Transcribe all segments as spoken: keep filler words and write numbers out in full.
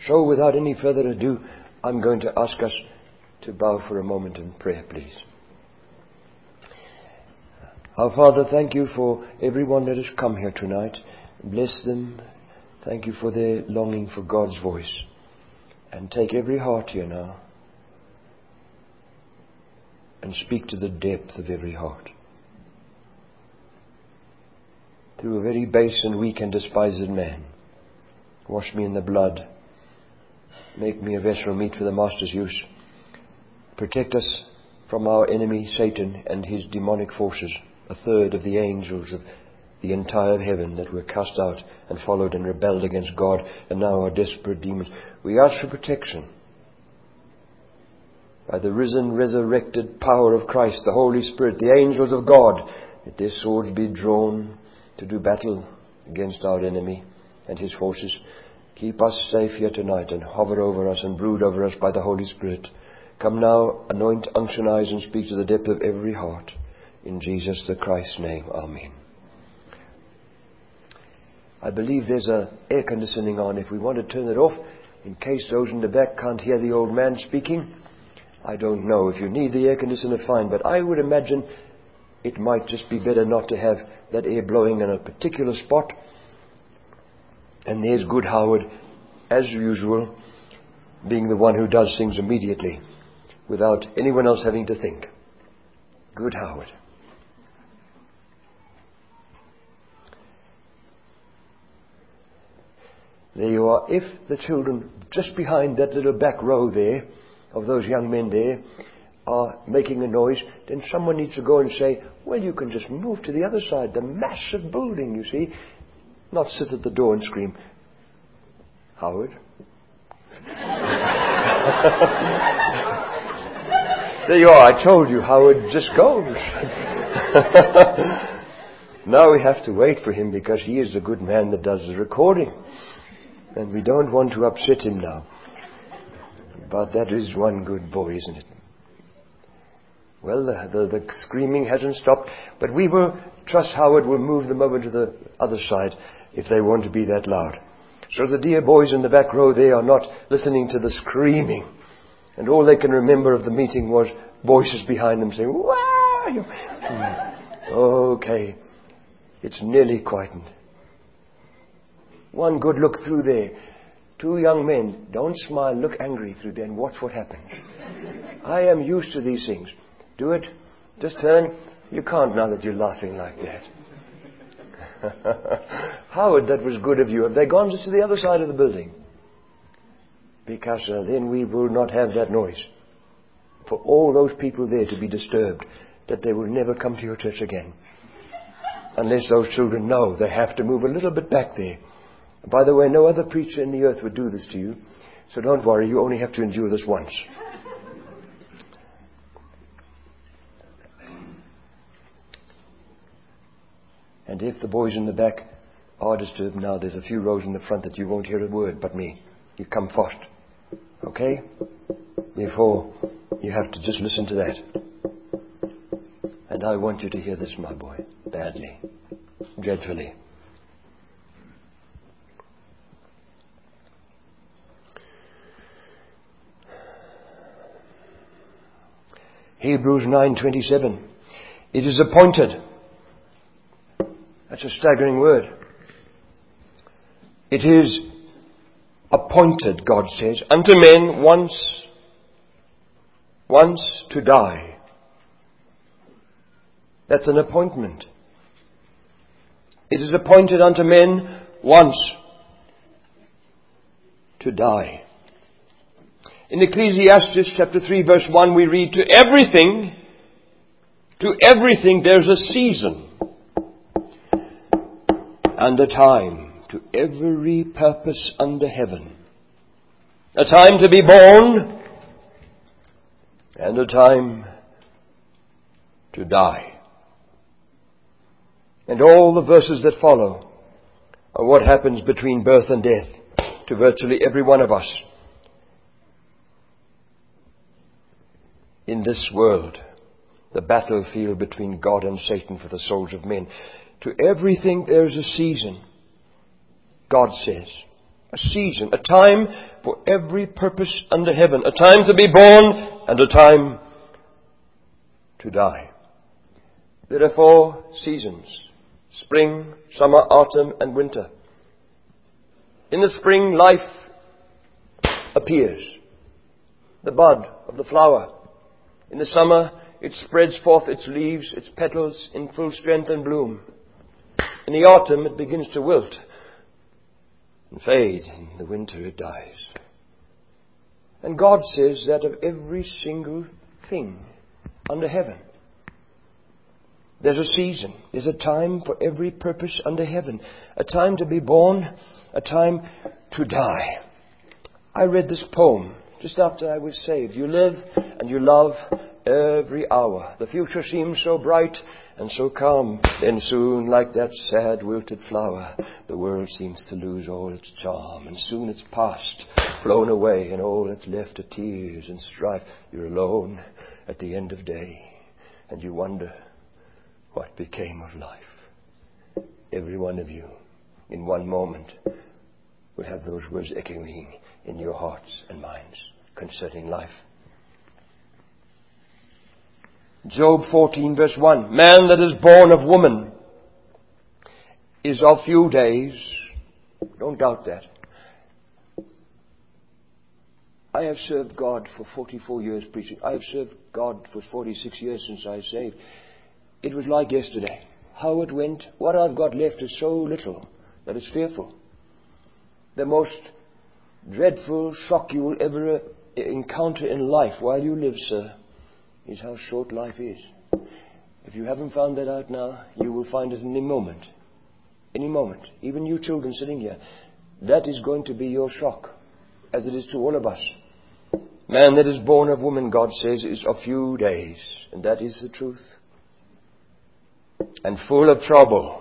So without any further ado, I'm going to ask us to bow for a moment in prayer, please. Our Father, thank you for everyone that has come here tonight. Bless them. Thank you for their longing for God's voice. And take every heart here now and speak to the depth of every heart. Through a very base and weak and despised man, wash me in the blood. Make me a vessel meet for the Master's use. Protect us from our enemy Satan and his demonic forces, a third of the angels of the entire heaven that were cast out and followed and rebelled against God and now are desperate demons. We ask for protection by the risen, resurrected power of Christ, the Holy Spirit, the angels of God, that their swords be drawn to do battle against our enemy and his forces. Keep us safe here tonight and hover over us and brood over us by the Holy Spirit. Come now, anoint, unctionize, and speak to the depth of every heart. In Jesus the Christ's name, amen. I believe there's a air conditioning on. If we want to turn it off, in case those in the back can't hear the old man speaking, I don't know. If you need the air conditioner, fine. But I would imagine it might just be better not to have that air blowing in a particular spot. And there's good Howard, as usual, being the one who does things immediately without anyone else having to think. Good Howard. There you are. If the children just behind that little back row there, of those young men there, are making a noise, then someone needs to go and say, well, you can just move to the other side, the massive building, you see. Not sit at the door and scream, Howard. There you are. I told you, Howard just goes. Now we have to wait for him because he is the good man that does the recording. And we don't want to upset him now. But that is one good boy, isn't it? Well, the, the, the screaming hasn't stopped. But we will trust Howard will move them over to the other side if they want to be that loud. So the dear boys in the back row, they are not listening to the screaming. And all they can remember of the meeting was voices behind them saying, wow! Hmm. Okay. It's nearly quietened. One good look through there. Two young men. Don't smile, look angry through there and watch what happens. I am used to these things. Do it. Just turn. You can't now that you're laughing like that. Howard, that was good of you. Have they gone just to the other side of the building? Because uh, then we will not have that noise. For all those people there to be disturbed, that they will never come to your church again. Unless those children know they have to move a little bit back there. By the way, no other preacher in the earth would do this to you. So don't worry, you only have to endure this once. And if the boys in the back are disturbed now, there's a few rows in the front that you won't hear a word but me. You come first. Okay? Therefore, you have to just listen to that. And I want you to hear this, my boy, badly, dreadfully. Hebrews nine twenty-seven. It is appointed. That's a staggering word. It is appointed, God says, unto men once, once to die. That's an appointment. It is appointed unto men once to die. In Ecclesiastes chapter three verse one we read, to everything, to everything there's a season and a time, to every purpose under heaven. A time to be born and a time to die. And all the verses that follow are what happens between birth and death to virtually every one of us in this world, the battlefield between God and Satan for the souls of men. To everything there's a season, God says. A season, a time for every purpose under heaven. A time to be born and a time to die. There are four seasons: spring, summer, autumn, and winter. In the spring, life appears, the bud of the flower. In the summer, it spreads forth its leaves, its petals in full strength and bloom. In the autumn, it begins to wilt and fade. In the winter, it dies. And God says that of every single thing under heaven, there's a season. There's a time for every purpose under heaven. A time to be born, a time to die. I read this poem just after I was saved. You live and you love every hour. The future seems so bright and so calm. Then soon, like that sad wilted flower, the world seems to lose all its charm. And soon it's past, flown away, and all that's left are tears and strife. You're alone at the end of day, and you wonder what became of life. Every one of you, in one moment, will have those words echoing in your hearts and minds concerning life. Job fourteen verse one. Man that is born of woman is of few days. Don't doubt that. I have served God for forty-four years preaching. I have served God for forty-six years since I was saved. It was like yesterday. How it went, what I've got left is so little that it's fearful. The most dreadful shock you will ever encounter in life while you live, sir, is how short life is. If you haven't found that out now, you will find it in any moment. Any moment. Even you children sitting here. That is going to be your shock, as it is to all of us. Man that is born of woman, God says, is of few days. And that is the truth. And full of trouble.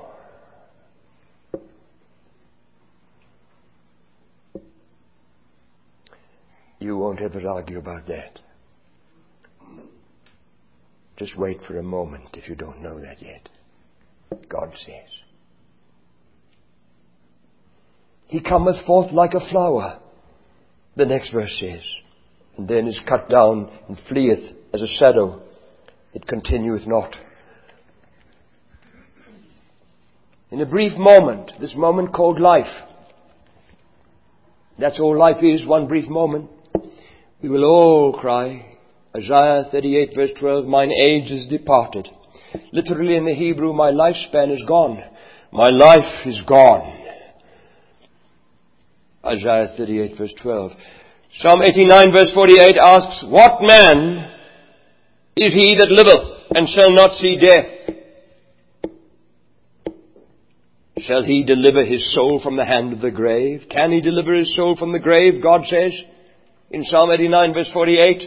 You won't ever argue about that. Just wait for a moment if you don't know that yet. God says. He cometh forth like a flower, the next verse says, and then is cut down and fleeth as a shadow. It continueth not. In a brief moment, this moment called life, that's all life is, one brief moment, we will all cry, Isaiah thirty-eight verse twelve, mine age is departed. Literally in the Hebrew, my lifespan is gone. My life is gone. Isaiah thirty-eight verse twelve. Psalm eighty-nine verse forty-eight asks, what man is he that liveth and shall not see death? Shall he deliver his soul from the hand of the grave? Can he deliver his soul from the grave, God says, in Psalm eighty-nine verse forty-eight?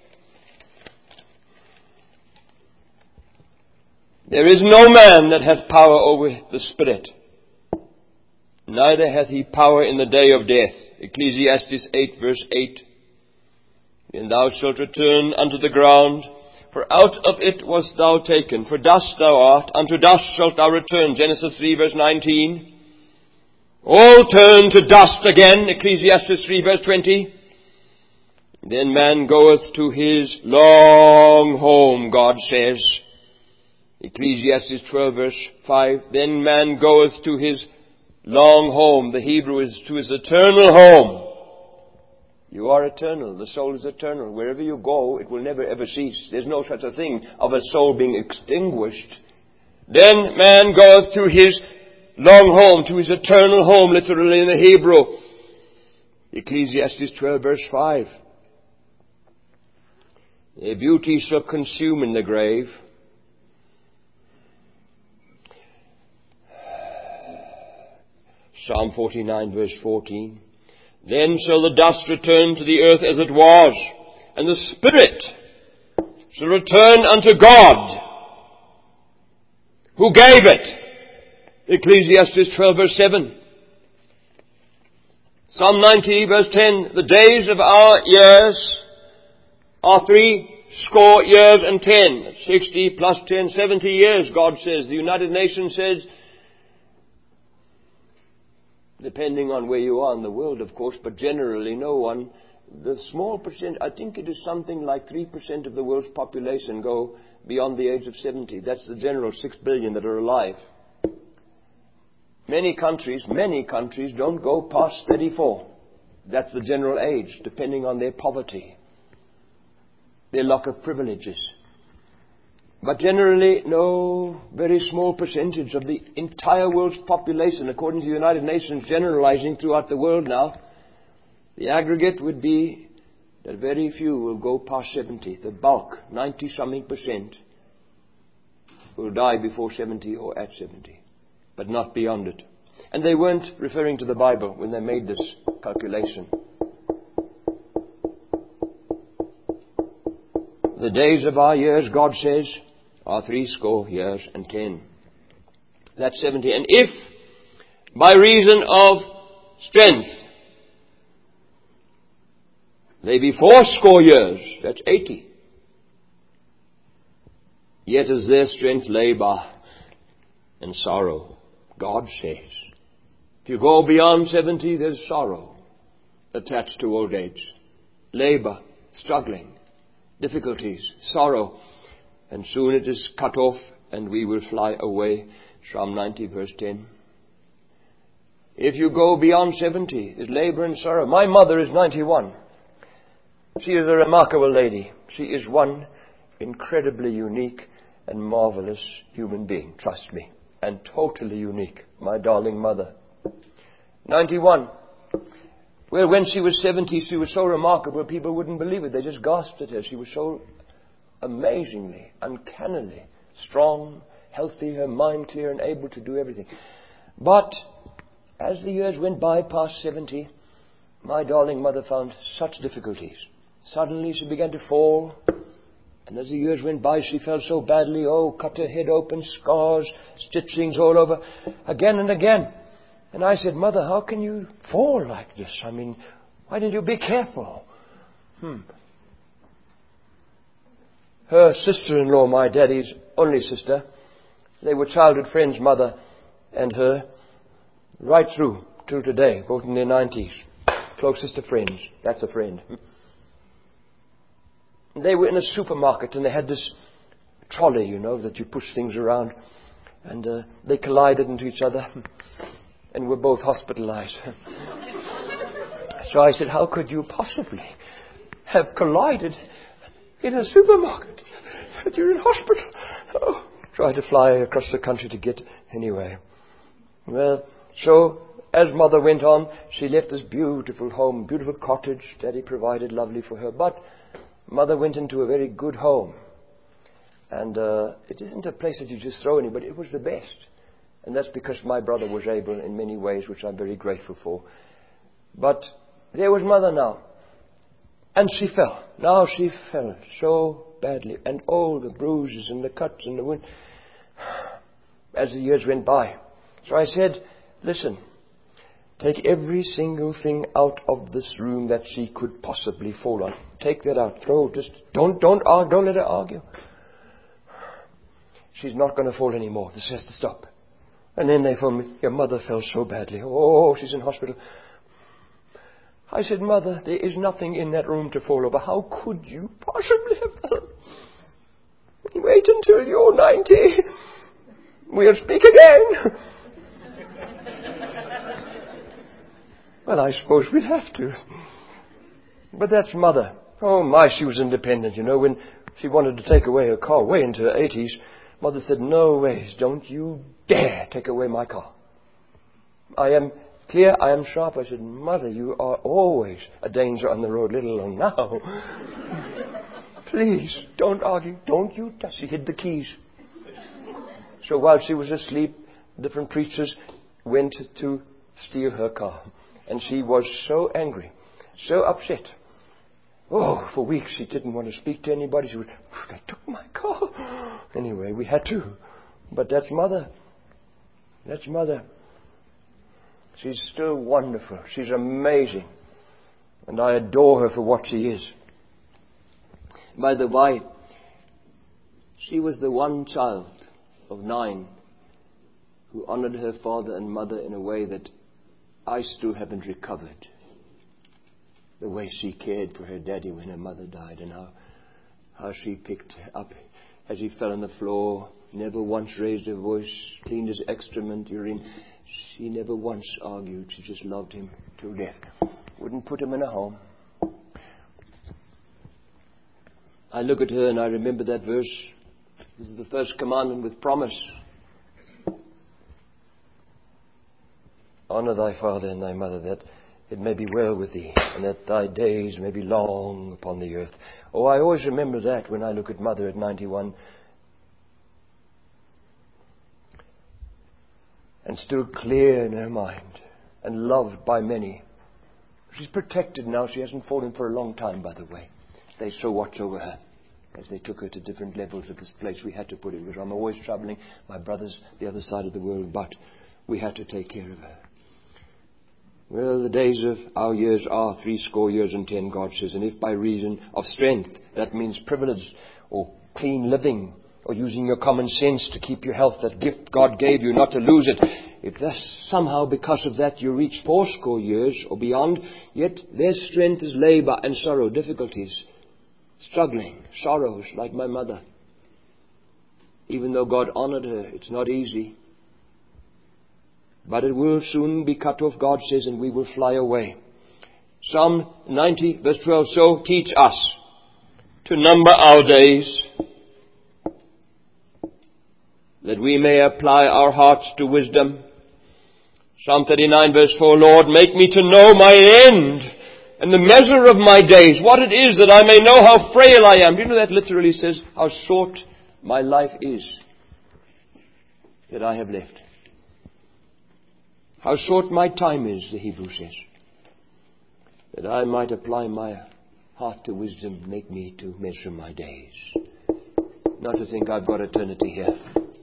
There is no man that hath power over the spirit, neither hath he power in the day of death. Ecclesiastes eight verse eight. And thou shalt return unto the ground, for out of it wast thou taken. For dust thou art, unto dust shalt thou return. Genesis three verse nineteen. All turn to dust again. Ecclesiastes three verse twenty. Then man goeth to his long home, God says. Ecclesiastes twelve verse five. Then man goeth to his long home. The Hebrew is to his eternal home. You are eternal. The soul is eternal. Wherever you go, it will never ever cease. There's no such a thing of a soul being extinguished. Then man goeth to his long home, to his eternal home, literally in the Hebrew. Ecclesiastes twelve verse five. Their beauty shall consume in the grave. Psalm forty-nine verse fourteen. Then shall the dust return to the earth as it was, and the spirit shall return unto God, who gave it. Ecclesiastes twelve verse seven. Psalm ninety verse ten. The days of our years are three score years and ten. Sixty plus ten, seventy years, God says. The United Nations says depending on where you are in the world, of course, but generally no one, the small percent, I think it is something like three percent of the world's population go beyond the age of seventy. That's the general six billion that are alive. Many countries, many countries don't go past thirty-four. That's the general age, depending on their poverty, their lack of privileges. But generally, no, very small percentage of the entire world's population, according to the United Nations, generalizing throughout the world now, the aggregate would be that very few will go past seventy. The bulk, ninety-something percent, will die before seventy or at seventy, but not beyond it. And they weren't referring to the Bible when they made this calculation. The days of our years, God says, are threescore years and ten. That's seventy. And if, by reason of strength, they be fourscore years, that's eighty. Yet is their strength labour and sorrow. God says, if you go beyond seventy, there's sorrow attached to old age. Labour, struggling, difficulties, sorrow. And soon it is cut off and we will fly away. Psalm ninety verse ten. If you go beyond seventy, there's labour and sorrow. My mother is ninety-one. She is a remarkable lady. She is one incredibly unique and marvelous human being, trust me. And totally unique, my darling mother. ninety-one. Well, when she was seventy, she was so remarkable, people wouldn't believe it. They just gasped at her. She was so amazingly, uncannily strong, healthy, her mind clear and able to do everything. But as the years went by past seventy, my darling mother found such difficulties. Suddenly she began to fall. And as the years went by, she fell so badly. Oh, cut her head open, scars, stitchings all over, again and again. And I said, Mother, how can you fall like this? I mean, why didn't you be careful? Hmm. Her sister-in-law, my daddy's only sister, they were childhood friends, mother and her, right through till today, both in their nineties. Closest of friends. That's a friend. They were in a supermarket and they had this trolley, you know, that you push things around. And uh, they collided into each other and were both hospitalized. So I said, how could you possibly have collided in a supermarket? That you're in hospital. Oh, tried to fly across the country to get anyway. Well, so as mother went on, she left this beautiful home, beautiful cottage Daddy provided, lovely for her. But mother went into a very good home. And uh, it isn't a place that you just throw anybody. It was the best. And that's because my brother was able in many ways, which I'm very grateful for. But there was mother now. And she fell. Now she fell so badly. And all the bruises and the cuts and the wound as the years went by. So I said, listen, take every single thing out of this room that she could possibly fall on. Take that out. Throw. Just don't, don't argue. Don't let her argue. She's not going to fall anymore. This has to stop. And then they phoned me, your mother fell so badly. Oh, she's in hospital. I said, Mother, there is nothing in that room to fall over. How could you possibly have done? Wait until you're ninety. We'll speak again. Well, I suppose we'll have to. But that's Mother. Oh my, she was independent, you know. When she wanted to take away her car way into her eighties, Mother said, no ways, don't you dare take away my car. I am clear, I am sharp. I said, Mother, you are always a danger on the road, let alone now. Please, don't argue. Don't you touch. She hid the keys. So while she was asleep, different preachers went to steal her car. And she was so angry, so upset. Oh, for weeks she didn't want to speak to anybody. She would, they took my car. Anyway, we had to. But that's Mother. That's Mother. She's still wonderful. She's amazing. And I adore her for what she is. By the way, she was the one child of nine who honored her father and mother in a way that I still haven't recovered the way she cared for her daddy when her mother died, and how, how she picked up as he fell on the floor, never once raised her voice, cleaned his excrement, urine. She never once argued. She just loved him till death. Wouldn't put him in a home. I look at her and I remember that verse. This is the first commandment with promise. Honor thy father and thy mother, that it may be well with thee, and that thy days may be long upon the earth. Oh, I always remember that when I look at Mother at ninety-one. And still clear in her mind, and loved by many. She's protected now. She hasn't fallen for a long time, by the way. They so watch over her as they took her to different levels of this place. We had to put it, because I'm always traveling. My brother's the other side of the world, but we had to take care of her. Well, the days of our years are three score years and ten, God says, and if by reason of strength, that means privilege or clean living, or using your common sense to keep your health, that gift God gave you, not to lose it. If that's somehow because of that you reach four score years or beyond, yet their strength is labor and sorrow, difficulties, struggling, sorrows, like my mother. Even though God honored her, it's not easy. But it will soon be cut off, God says, and we will fly away. Psalm ninety, verse twelve, so teach us to number our days, that we may apply our hearts to wisdom. Psalm thirty-nine, verse four, Lord, make me to know my end and the measure of my days, what it is, that I may know how frail I am. Do you know that literally says how short my life is that I have left? How short my time is, the Hebrew says. That I might apply my heart to wisdom, make me to measure my days. Not to think I've got eternity here.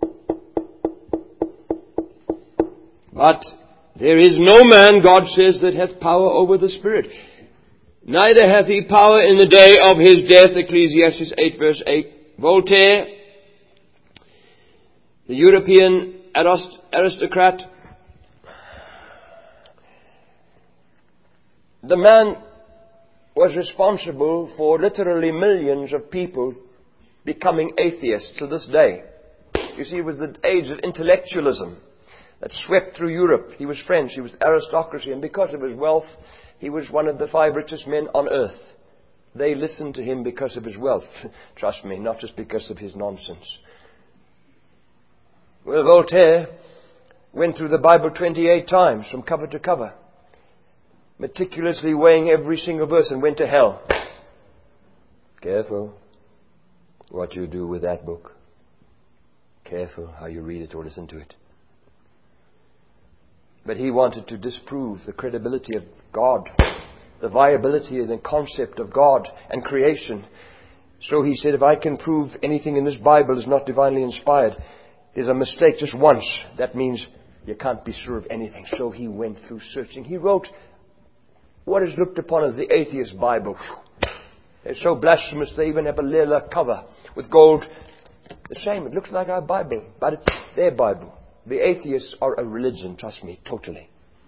But there is no man, God says, that hath power over the Spirit. Neither hath he power in the day of his death, Ecclesiastes eight, verse eight. Voltaire, the European aristocrat, the man was responsible for literally millions of people becoming atheists to this day. You see, it was the age of intellectualism that swept through Europe. He was French, he was aristocracy, and because of his wealth, he was one of the five richest men on earth. They listened to him because of his wealth. Trust me, not just because of his nonsense. Well, Voltaire went through the Bible twenty-eight times from cover to cover, meticulously weighing every single verse, and went to hell. Careful what you do with that book. Careful how you read it or listen to it. But he wanted to disprove the credibility of God, the viability and the concept of God and creation. So he said, if I can prove anything in this Bible is not divinely inspired, there's a mistake just once. That means you can't be sure of anything. So he went through searching. He wrote what is looked upon as the atheist Bible. They're so blasphemous they even have a leather cover with gold. The same, it looks like our Bible, but it's their Bible. The atheists are a religion, trust me, totally.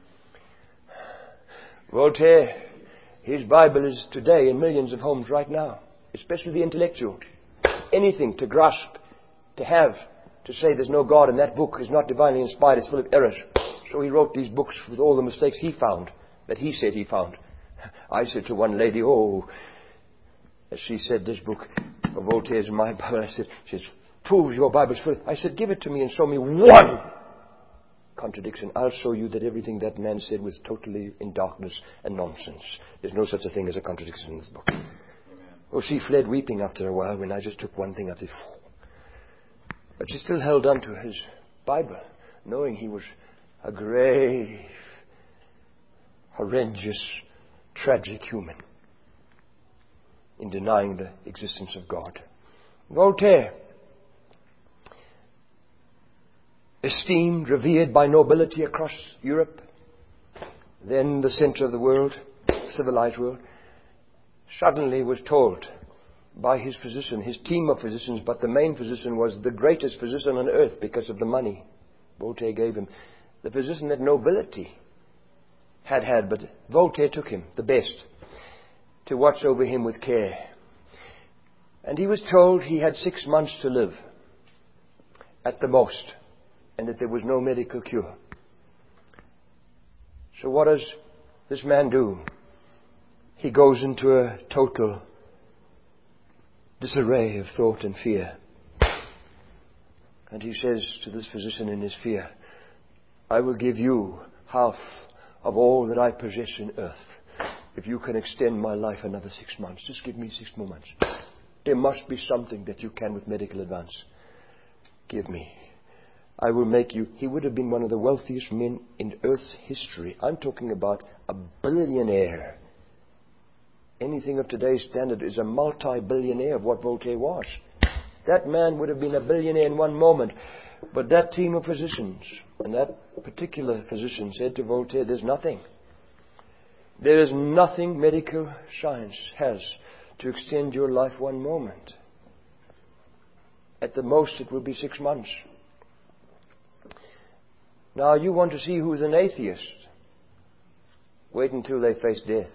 Voltaire, his Bible is today in millions of homes right now, especially the intellectual. Anything to grasp, to have, to say there's no God and that book is not divinely inspired, it's full of errors. So he wrote these books with all the mistakes he found, that he said he found. I said to one lady, oh, as she said, this book of Voltaire's in my Bible. I said, she says, proves your Bible's full. I said, give it to me and show me one contradiction. I'll show you that everything that man said was totally in darkness and nonsense. There's no such a thing as a contradiction in this book. Amen. Oh, she fled weeping after a while when I just took one thing after. But she still held on to his Bible, knowing he was a grave, horrendous, tragic human in denying the existence of God. Voltaire, esteemed, revered by nobility across Europe, then the center of the world, civilized world, suddenly was told by his physician, his team of physicians, but the main physician was the greatest physician on earth because of the money Voltaire gave him. The physician had nobility. had had, but Voltaire took him, the best, to watch over him with care. And he was told he had six months to live, at the most, and that there was no medical cure. So what does this man do? He goes into a total disarray of thought and fear. And he says to this physician in his fear, I will give you half of all that I possess in earth if you can extend my life another six months. Just give me six more months. There must be something that you can with medical advance. Give me. I will make you. He would have been one of the wealthiest men in Earth's history. I'm talking about a billionaire. Anything of today's standard is a multi-billionaire of what Voltaire was. That man would have been a billionaire in one moment. But that team of physicians, and that particular physician said to Voltaire, there's nothing. There is nothing medical science has to extend your life one moment. At the most, it will be six months. Now, you want to see who's an atheist? Wait until they face death.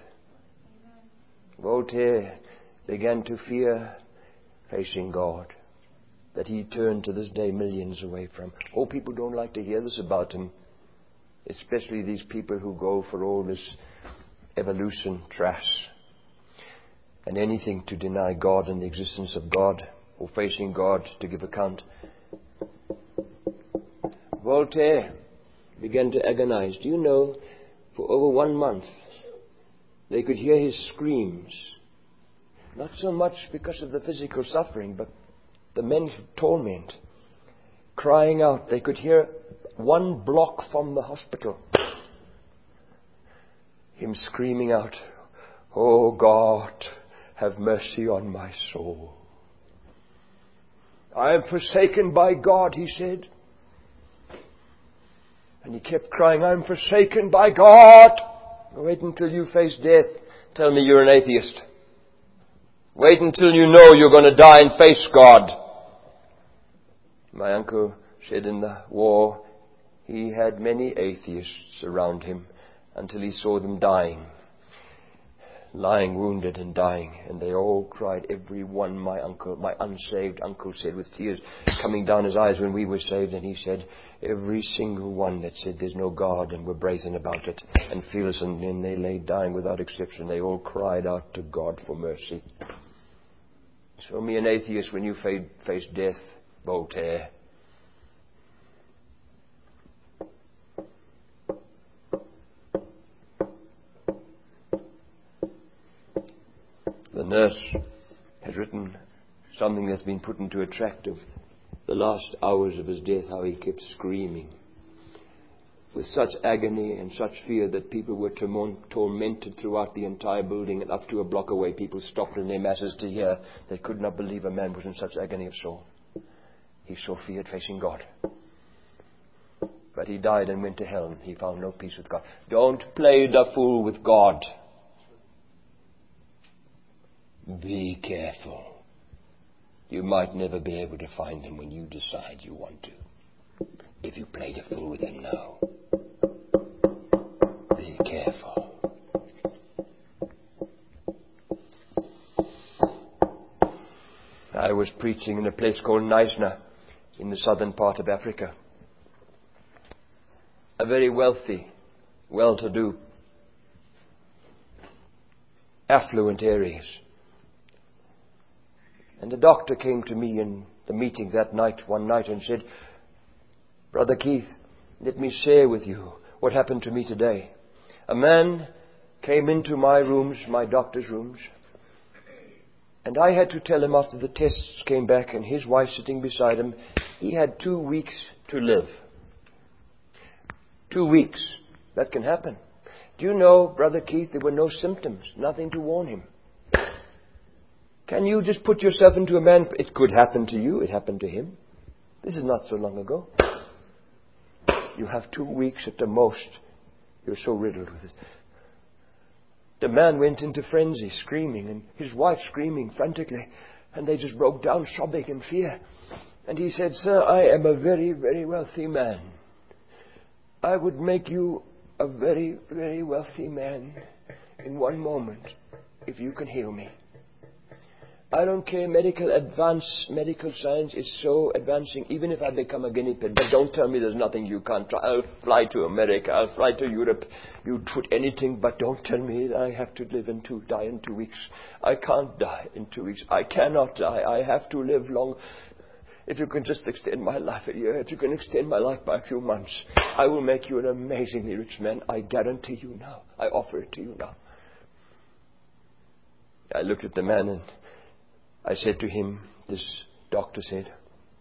Voltaire began to fear facing God, that he turned to this day millions away from. Oh, people don't like to hear this about him, especially these people who go for all this evolution trash and anything to deny God and the existence of God or facing God to give account. Voltaire began to agonize. Do you know, for over one month, they could hear his screams. Not so much because of the physical suffering, but the mental torment. Crying out. They could hear one block from the hospital. Him screaming out, Oh God, have mercy on my soul. I am forsaken by God, he said. And he kept crying, I am forsaken by God. Wait until you face death. Tell me you're an atheist. Wait until you know you're going to die and face God. My uncle said in the war, he had many atheists around him until he saw them dying. Lying wounded and dying. And they all cried, every one, my uncle, my unsaved uncle said with tears coming down his eyes when we were saved. And he said, every single one that said there's no God and were brazen about it and fearless, and then they lay dying without exception. They all cried out to God for mercy. Show me an atheist when you face death, Voltaire. The nurse has written something that's been put into a tract of the last hours of his death, how he kept screaming with such agony and such fear that people were tormented throughout the entire building, and up to a block away people stopped in their masses to hear. They could not believe a man was in such agony of soul. He so feared facing God. But he died and went to hell, and he found no peace with God. Don't play the fool with God. Be careful. You might never be able to find him when you decide you want to. If you play the fool with him now, be careful. I was preaching in a place called Knysna in the southern part of Africa. A very wealthy, well-to-do, affluent areas. And the doctor came to me in the meeting that night, one night, and said, Brother Keith, let me share with you what happened to me today. A man came into my rooms, my doctor's rooms, and I had to tell him after the tests came back and his wife sitting beside him, he had two weeks to live. Two weeks. That can happen. Do you know, Brother Keith, there were no symptoms, nothing to warn him. Can you just put yourself into a man? It could happen to you. It happened to him. This is not so long ago. You have two weeks at the most. You're so riddled with this. The man went into frenzy, screaming, and his wife screaming frantically. And they just broke down, sobbing in fear. And he said, Sir, I am a very, very wealthy man. I would make you a very, very wealthy man in one moment if you can heal me. I don't care, medical advance, medical science is so advancing, even if I become a guinea pig. But don't tell me there's nothing you can't try. I'll fly to America, I'll fly to Europe. You'd put anything, but don't tell me that I have to live in two, die in two weeks. I can't die in two weeks. I cannot die. I have to live long. If you can just extend my life a year, if you can extend my life by a few months, I will make you an amazingly rich man. I guarantee you now. I offer it to you now. I looked at the man and I said to him, this doctor said,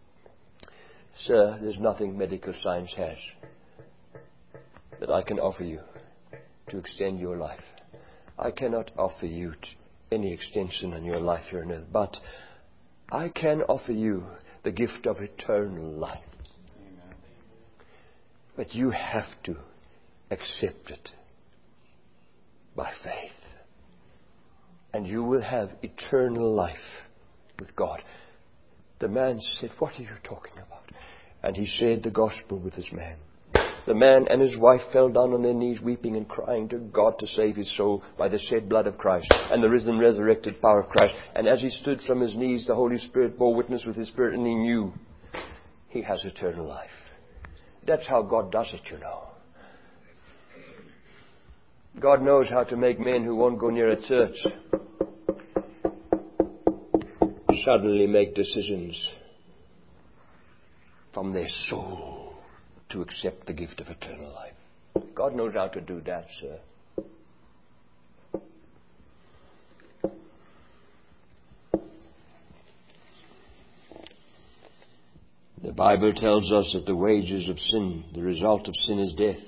"Sir, there's nothing medical science has that I can offer you to extend your life. I cannot offer you any extension in your life here on earth, but I can offer you the gift of eternal life. Amen. But you have to accept it by faith. And you will have eternal life with God." The man said, "What are you talking about?" And he shared the gospel with this man. The man and his wife fell down on their knees, weeping and crying to God to save his soul by the shed blood of Christ and the risen, resurrected power of Christ. And as he stood from his knees, the Holy Spirit bore witness with his spirit, and he knew he has eternal life. That's how God does it, you know. God knows how to make men who won't go near a church suddenly make decisions from their soul to accept the gift of eternal life. God knows how to do that, sir. The Bible tells us that the wages of sin, the result of sin is death.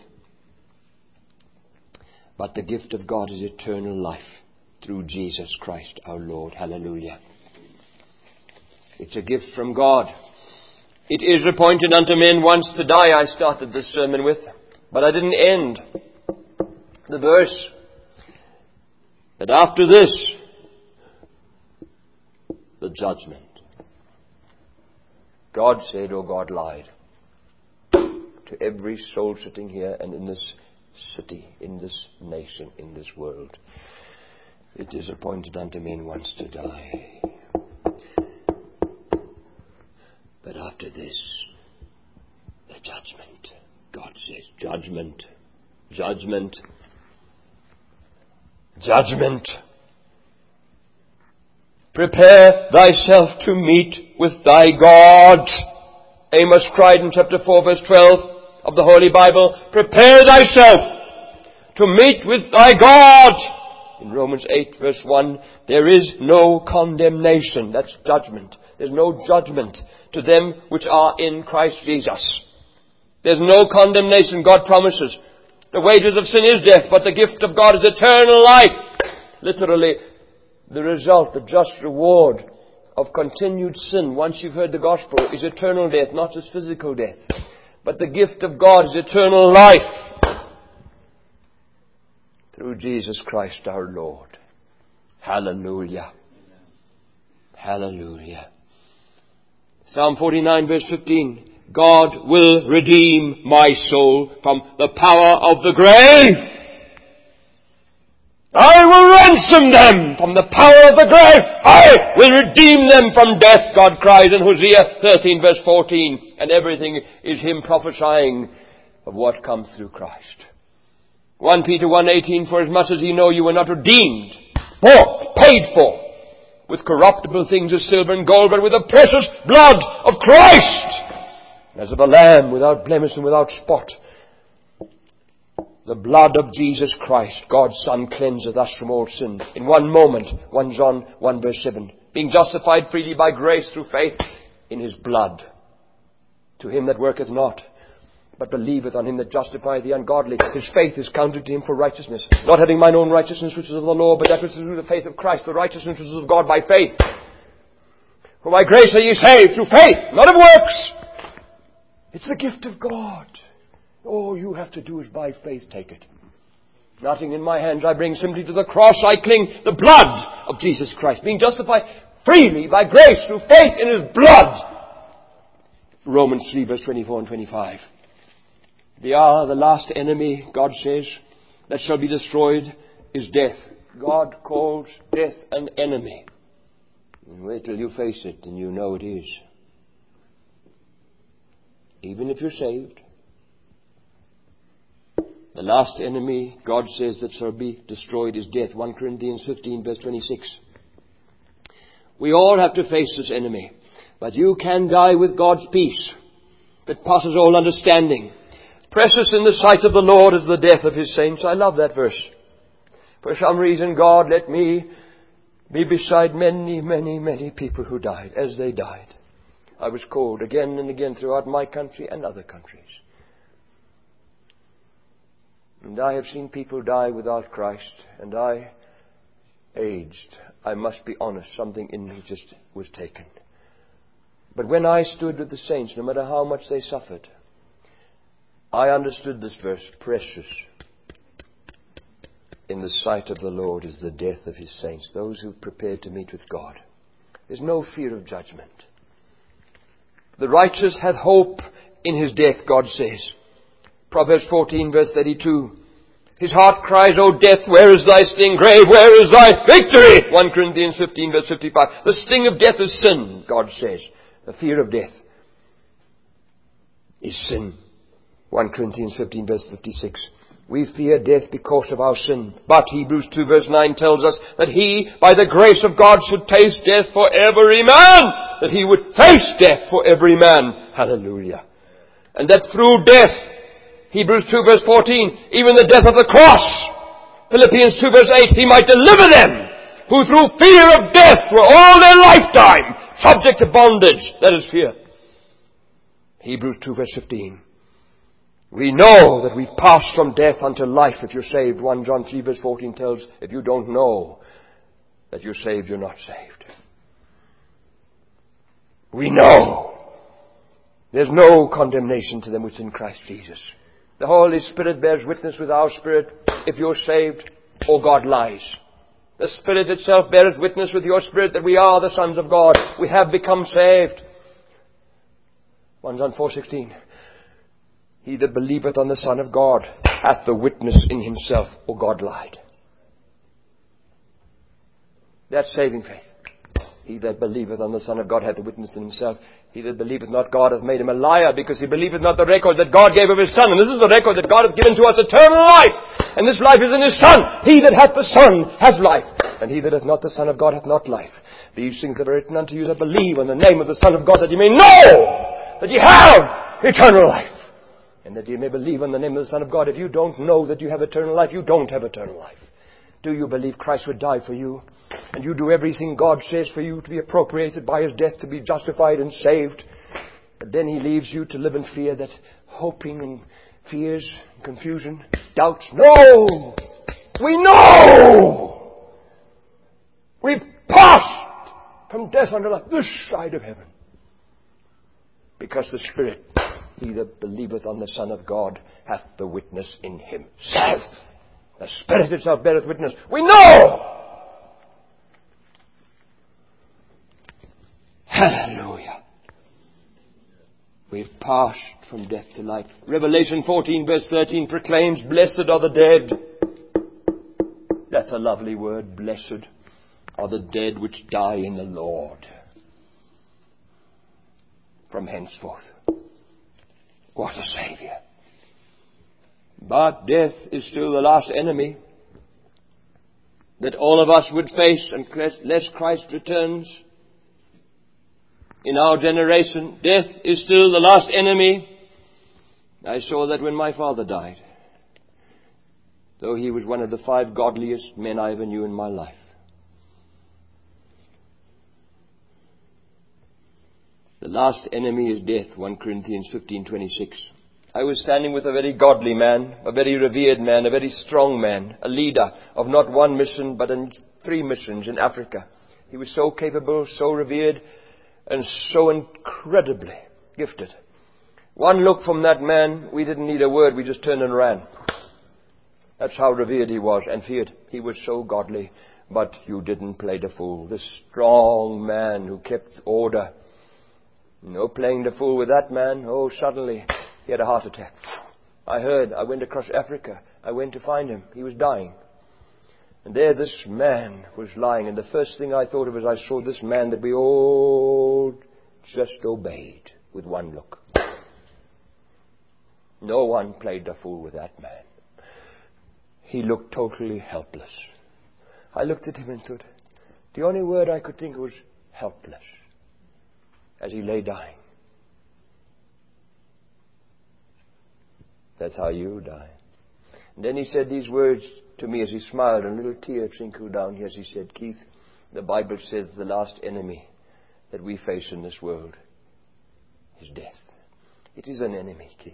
But the gift of God is eternal life through Jesus Christ our Lord. Hallelujah. It's a gift from God. It is appointed unto men once to die, I started this sermon with. But I didn't end the verse. But after this, the judgment. God said, or God lied to every soul sitting here and in this city, in this nation, in this world. It is appointed unto men once to die. But after this, the judgment. God says, judgment, judgment, judgment. Prepare thyself to meet with thy God. Amos cried in chapter four, verse twelve of the Holy Bible, prepare thyself to meet with thy God. In Romans eight, verse one, there is no condemnation. That's judgment. There's no judgment to them which are in Christ Jesus. There's no condemnation, God promises. The wages of sin is death, but the gift of God is eternal life. Literally, the result, the just reward of continued sin, once you've heard the gospel, is eternal death, not just physical death. But the gift of God is eternal life through Jesus Christ our Lord. Hallelujah. Hallelujah. Psalm forty-nine, verse fifteen. God will redeem my soul from the power of the grave. I will ransom them from the power of the grave. I will redeem them from death, God cries in Hosea thirteen, verse fourteen. And everything is Him prophesying of what comes through Christ. First Peter one eighteen, for as much as ye know you were not redeemed, bought, paid for, with corruptible things as silver and gold, but with the precious blood of Christ, as of a lamb without blemish and without spot. The blood of Jesus Christ, God's Son, cleanseth us from all sin. In one moment, First John one, verse seven. Being justified freely by grace through faith in His blood. To him that worketh not, but believeth on Him that justifieth the ungodly, his faith is counted to him for righteousness. Not having mine own righteousness which is of the law, but that which is through the faith of Christ, the righteousness which is of God by faith. For by grace are ye saved through faith, not of works. It's the gift of God. All you have to do is by faith take it. Nothing in my hands I bring, simply to the cross I cling, the blood of Jesus Christ, being justified freely by grace through faith in His blood. Romans three, verse twenty-four and twenty-five. The hour, the last enemy, God says, that shall be destroyed is death. God calls death an enemy. And wait till you face it and you know it is. Even if you're saved. The last enemy, God says, that shall be destroyed is death. First Corinthians fifteen, verse twenty-six. We all have to face this enemy. But you can die with God's peace that passes all understanding. Precious in the sight of the Lord is the death of His saints. I love that verse. For some reason, God let me be beside many, many, many people who died as they died. I was called again and again throughout my country and other countries. And I have seen people die without Christ, and I, aged, I must be honest, something in me just was taken. But when I stood with the saints, no matter how much they suffered, I understood this verse, precious in the sight of the Lord is the death of His saints, those who prepare to meet with God. There's no fear of judgment. The righteous hath hope in his death, God says. Proverbs fourteen, verse thirty-two. His heart cries, O death, where is thy sting? Grave, where is thy victory? First Corinthians fifteen, verse fifty-five. The sting of death is sin, God says. The fear of death is sin. First Corinthians fifteen, verse fifty-six. We fear death because of our sin. But Hebrews two, verse nine tells us that He, by the grace of God, should taste death for every man. That He would face death for every man. Hallelujah. And that through death, Hebrews two, verse fourteen, even the death of the cross, Philippians two, verse eight, He might deliver them who through fear of death were all their lifetime subject to bondage. That is fear. Hebrews two, verse fifteen. We know that we've passed from death unto life if you're saved. First John three, verse fourteen tells, if you don't know that you're saved, you're not saved. We know there's no condemnation to them which are in Christ Jesus. The Holy Spirit bears witness with our spirit if you're saved or God lies. The Spirit itself beareth witness with your spirit that we are the sons of God. We have become saved. First John four, sixteen. He that believeth on the Son of God hath the witness in himself, or God lied. That's saving faith. He that believeth on the Son of God hath the witness in himself. He that believeth not God hath made him a liar, because he believeth not the record that God gave of His Son. And this is the record that God hath given to us, eternal life. And this life is in His Son. He that hath the Son hath life. And he that hath not the Son of God hath not life. These things that are written unto you that believe on the name of the Son of God, that ye may know that ye have eternal life. And that you may believe on the name of the Son of God. If you don't know that you have eternal life, you don't have eternal life. Do you believe Christ would die for you? And you do everything God says for you to be appropriated by His death, to be justified and saved. But then He leaves you to live in fear, that hoping and fears, and confusion, doubts. No! We know! We've passed from death unto life, this side of heaven. Because the Spirit, He that believeth on the Son of God hath the witness in himself. The Spirit itself beareth witness. We know! Hallelujah. We've passed from death to life. Revelation fourteen, verse thirteen proclaims, blessed are the dead. That's a lovely word, blessed are the dead which die in the Lord. From henceforth. What a Saviour. But death is still the last enemy that all of us would face unless Christ returns. In our generation, death is still the last enemy. I saw that when my father died. Though he was one of the five godliest men I ever knew in my life. The last enemy is death, First Corinthians fifteen, twenty-six. I was standing with a very godly man, a very revered man, a very strong man, a leader of not one mission but in three missions in Africa. He was so capable, so revered, and so incredibly gifted. One look from that man, we didn't need a word, we just turned and ran. That's how revered he was and feared. He was so godly, but you didn't play the fool. This strong man who kept order. No playing the fool with that man. Oh, suddenly he had a heart attack. I heard, I went across Africa. I went to find him. He was dying. And there this man was lying. And the first thing I thought of as I saw this man that we all just obeyed with one look. No one played the fool with that man. He looked totally helpless. I looked at him and thought, the only word I could think was helpless as he lay dying. That's how you die. And then he said these words to me as he smiled, and a little tear trickled down here as he said, Keith, the Bible says the last enemy that we face in this world is death. It is an enemy, Keith.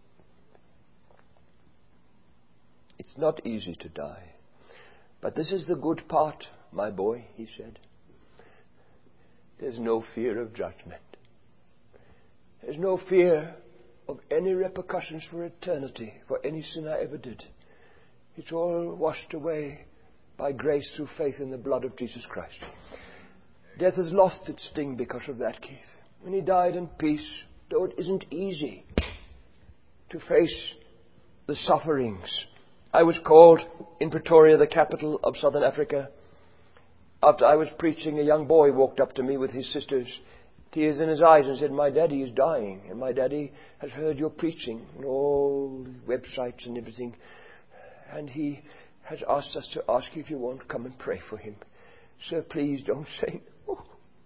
It's not easy to die. But this is the good part, my boy, he said. There's no fear of judgment. There's no fear of any repercussions for eternity for any sin I ever did. It's all washed away by grace through faith in the blood of Jesus Christ. Death has lost its sting because of that, Keith. When he died in peace, though it isn't easy to face the sufferings. I was called in Pretoria, the capital of Southern Africa. After I was preaching, a young boy walked up to me with his sisters, tears in his eyes, and said, my daddy is dying, and my daddy has heard your preaching and all the websites and everything, and he has asked us to ask you if you won't come and pray for him. Sir, please don't say no.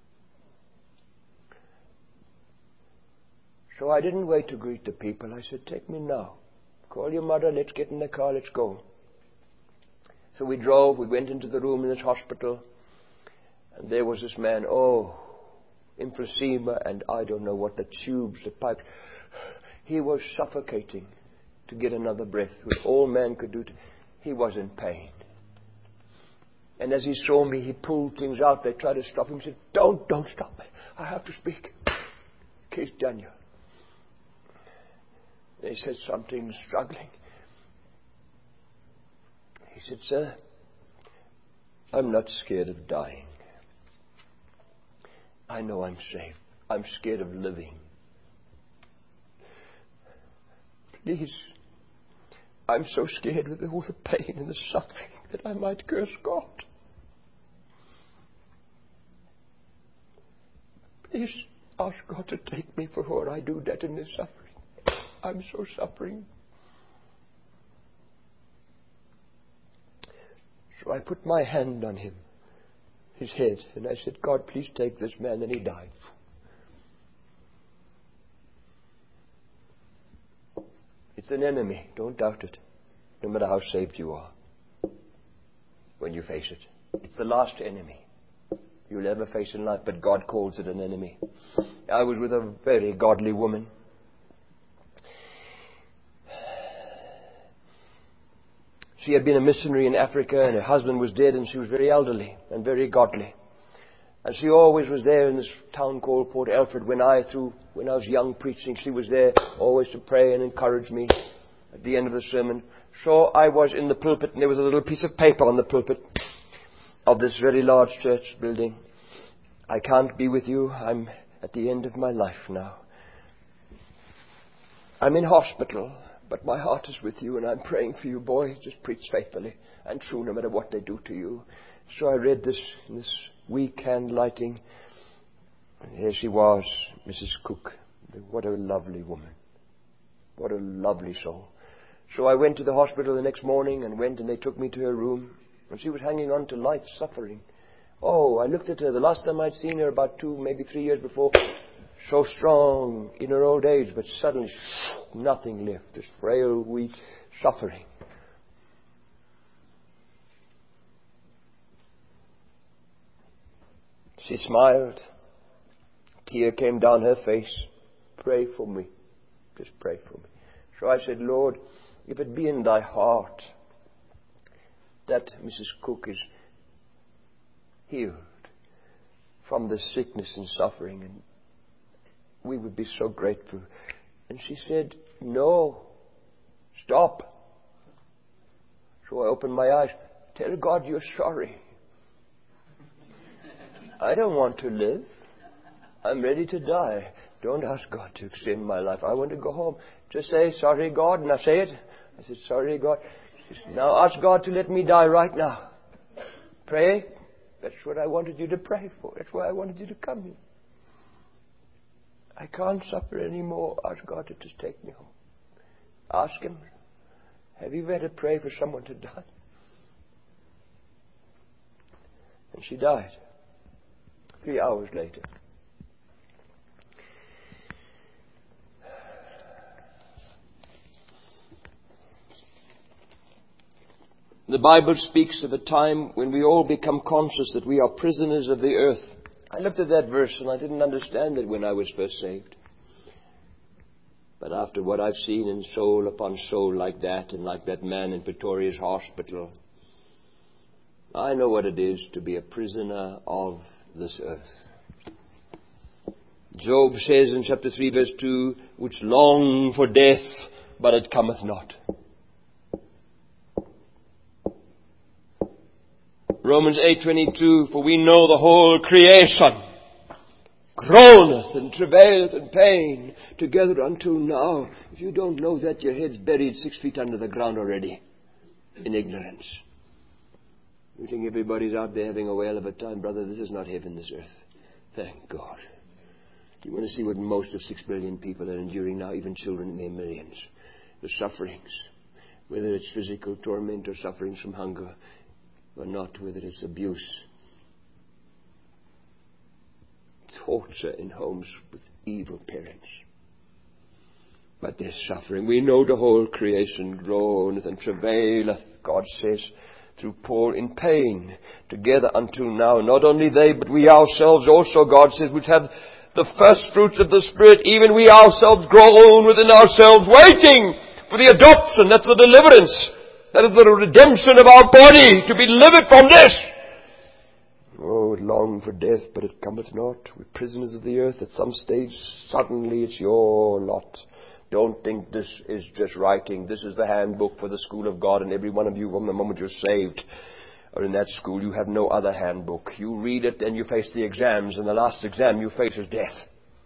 So I didn't wait to greet the people. I said, take me now. Call your mother, let's get in the car, let's go. So we drove, we went into the room in this hospital, and there was this man, oh, emphysema, and I don't know what, the tubes, the pipes. He was suffocating to get another breath, which all man could do. To, he was in pain. And as he saw me, he pulled things out. They tried to stop him. He said, don't, don't stop me. I have to speak. Keith Daniel. They said, something's struggling. He said, sir, I'm not scared of dying. I know I'm safe. I'm scared of living. Please, I'm so scared with all the pain and the suffering that I might curse God. Please ask God to take me, for what I do that in this suffering. I'm so suffering. So I put my hand on him, his head, and I said, God, please take this man. Then he died. It's an enemy. Don't doubt it. No matter how saved you are. When you face it. It's the last enemy you'll ever face in life, but God calls it an enemy. I was with a very godly woman. She had been a missionary in Africa, and her husband was dead, and she was very elderly and very godly. And she always was there in this town called Port Alfred when I, through, when I was young preaching, she was there always to pray and encourage me at the end of the sermon. So I was in the pulpit, and there was a little piece of paper on the pulpit of this very large church building. I can't be with you. I'm at the end of my life now. I'm in hospital, but my heart is with you, and I'm praying for you, boy. Just preach faithfully and true, no matter what they do to you. So I read this in this weak hand lighting. And here she was, Missus Cook. What a lovely woman. What a lovely soul. So I went to the hospital the next morning and went, and they took me to her room. And she was hanging on to life, suffering. Oh, I looked at her. The last time I'd seen her, about two, maybe three years before, so strong in her old age, but suddenly nothing left. This frail, weak, suffering. She smiled. A tear came down her face. Pray for me. Just pray for me. So I said, Lord, if it be in thy heart that Missus Cook is healed from the sickness and suffering, and we would be so grateful. And she said, no, stop. So I opened my eyes. Tell God you're sorry. I don't want to live. I'm ready to die. Don't ask God to extend my life. I want to go home. Just say, sorry, God. And I say it. I said, sorry, God. He says, now ask God to let me die right now. Pray. That's what I wanted you to pray for. That's why I wanted you to come here. I can't suffer anymore. Ask God to just take me home. Ask Him. Have you ever prayed for someone to die? And she died. Three hours later. The Bible speaks of a time when we all become conscious that we are prisoners of the earth. I looked at that verse and I didn't understand it when I was first saved. But after what I've seen in soul upon soul like that, and like that man in Pretoria's hospital, I know what it is to be a prisoner of this earth. Job says in chapter three verse two, which long for death, but it cometh not. Romans eight twenty-two, for we know the whole creation groaneth and travaileth in pain together until now. If you don't know that, your head's buried six feet under the ground already in ignorance. You think everybody's out there having a whale of a time? Brother, this is not heaven, this earth. Thank God. You want to see what most of six billion people are enduring now, even children in their millions. The sufferings, whether it's physical torment or sufferings from hunger, or not, whether it's abuse, torture in homes with evil parents. But there's suffering. We know the whole creation groaneth and travaileth, God says, through Paul, in pain, together until now. Not only they, but we ourselves also, God says, which have the first fruits of the Spirit, even we ourselves groan within ourselves, waiting for the adoption. That's the deliverance. That is the redemption of our body, to be delivered from this. Oh, long for death, but it cometh not. We're prisoners of the earth. At some stage, suddenly it's your lot. Don't think this is just writing. This is the handbook for the school of God, and every one of you, from the moment you're saved, are in that school. You have no other handbook. You read it, and you face the exams, and the last exam you face is death.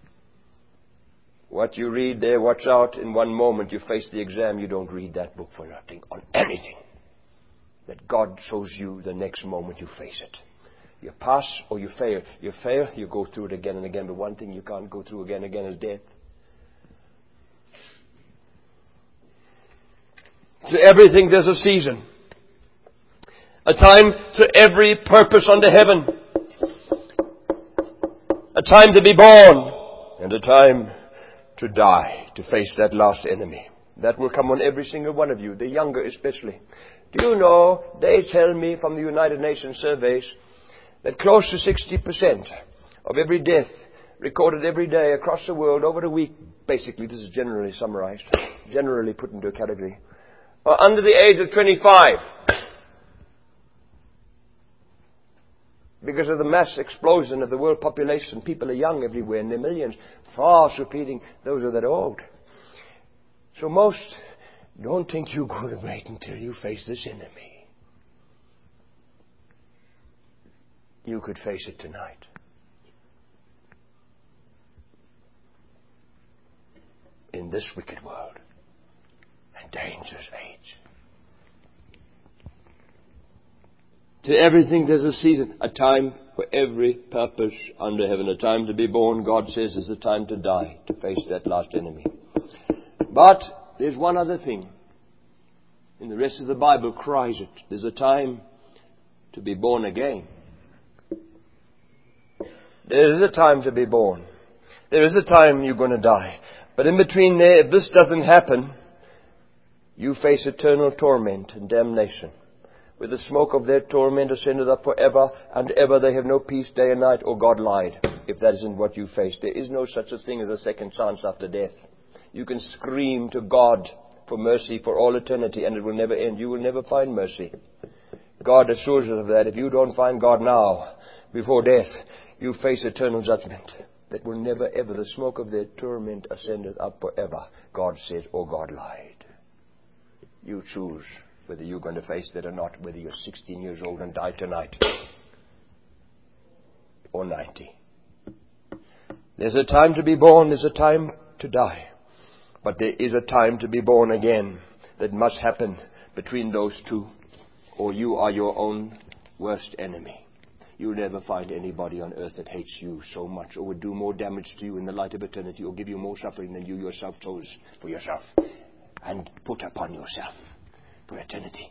What you read there, watch out, in one moment you face the exam, you don't read that book for nothing, on anything that God shows you the next moment you face it. You pass or you fail. You fail, you go through it again and again, but one thing you can't go through again and again is death. To everything there's a season. A time to every purpose under heaven. A time to be born and a time to die, to face that last enemy. That will come on every single one of you, the younger especially. Do you know, they tell me from the United Nations surveys that close to sixty percent of every death recorded every day across the world over the week, basically, this is generally summarized, generally put into a category, are under the age of twenty-five. Because of the mass explosion of the world population, people are young everywhere in their millions, fast repeating those are that old. So most don't think you're going to wait until you face this enemy. You could face it tonight. In this wicked world and dangerous age. To everything there's a season, a time for every purpose under heaven. A time to be born, God says, is a time to die, to face that last enemy. But there's one other thing. And the rest of the Bible cries it. There's a time to be born again. There is a time to be born. There is a time you're going to die. But in between there, if this doesn't happen, you face eternal torment and damnation. With the smoke of their torment ascended up forever and ever. They have no peace day and night, or God lied, if that isn't what you face. There is no such a thing as a second chance after death. You can scream to God for mercy for all eternity, and it will never end. You will never find mercy. God assures us of that. If you don't find God now, before death, you face eternal judgment that will never ever, the smoke of their torment ascended up forever. God said, or God lied. You choose whether you're going to face that or not, whether you're sixteen years old and die tonight, or ninety. There's a time to be born, there's a time to die. But there is a time to be born again that must happen between those two, or you are your own worst enemy. You'll never find anybody on earth that hates you so much or would do more damage to you in the light of eternity or give you more suffering than you yourself chose for yourself and put upon yourself for eternity.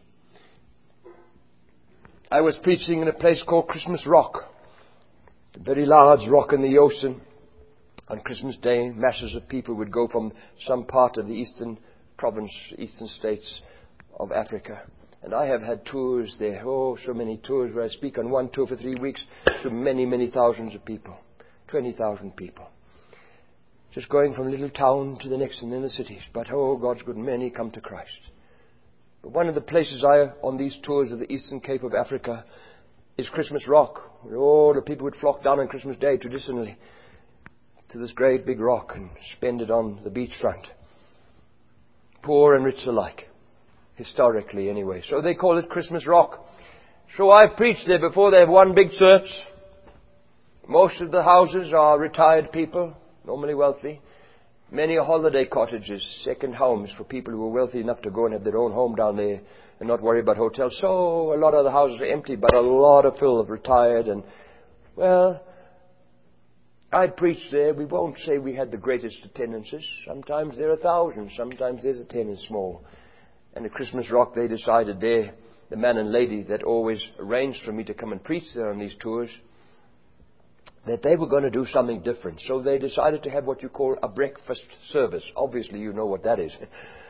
I was preaching in a place called Christmas Rock, a very large rock in the ocean. On Christmas Day, masses of people would go from some part of the eastern province, eastern states of Africa. And I have had tours there, oh, so many tours where I speak on one tour for three weeks to many, many thousands of people, twenty thousand people. Just going from little town to the next and in the cities. But, oh, God's good, many come to Christ. But one of the places I, on these tours of the Eastern Cape of Africa, is Christmas Rock. Where all the people would flock down on Christmas Day traditionally to this great big rock and spend it on the beachfront. Poor and rich alike. Historically, anyway. So they call it Christmas Rock. So I preached there before. They have one big church. Most of the houses are retired people, normally wealthy. Many are holiday cottages, second homes for people who are wealthy enough to go and have their own home down there and not worry about hotels. So a lot of the houses are empty, but a lot are full of retired. And, well, I preached there. We won't say we had the greatest attendances. Sometimes there are thousands. Sometimes there's attendance small. And at Christmas Rock, they decided there, the man and lady that always arranged for me to come and preach there on these tours, that they were going to do something different. So they decided to have what you call a breakfast service. Obviously, you know what that is.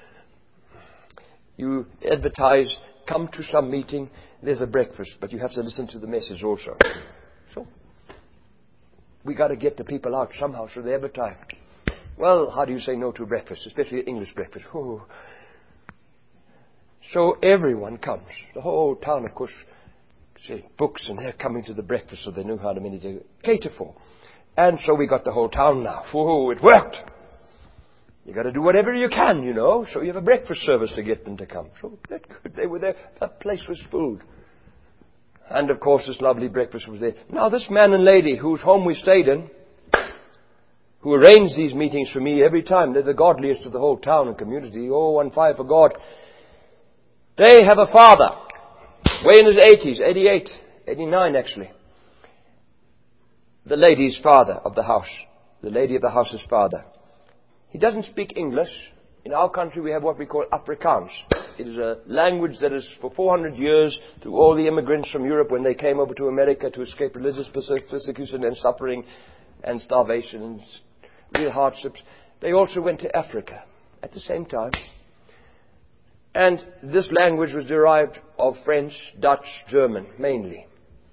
You advertise, come to some meeting, there's a breakfast, but you have to listen to the message also. So we got to get the people out somehow, so they advertise. Well, how do you say no to breakfast, especially English breakfast? Ooh. So everyone comes. The whole town, of course, say, books, and they're coming to the breakfast, so they knew how many to cater for. And so we got the whole town now. Whoa, it worked. You got to do whatever you can, you know. So you have a breakfast service to get them to come. So that good. They were there. That place was full. And of course, this lovely breakfast was there. Now, this man and lady whose home we stayed in, who arranged these meetings for me every time, they're the godliest of the whole town and community. Oh, one fire for God. They have a father, way in his eighties, eighty-eight, eighty-nine actually. The lady's father of the house. The lady of the house's father. He doesn't speak English. In our country we have what we call Afrikaans. It is a language that is for four hundred years, through all the immigrants from Europe when they came over to America to escape religious persecution and suffering and starvation and real hardships. They also went to Africa at the same time. And this language was derived of French, Dutch, German, mainly,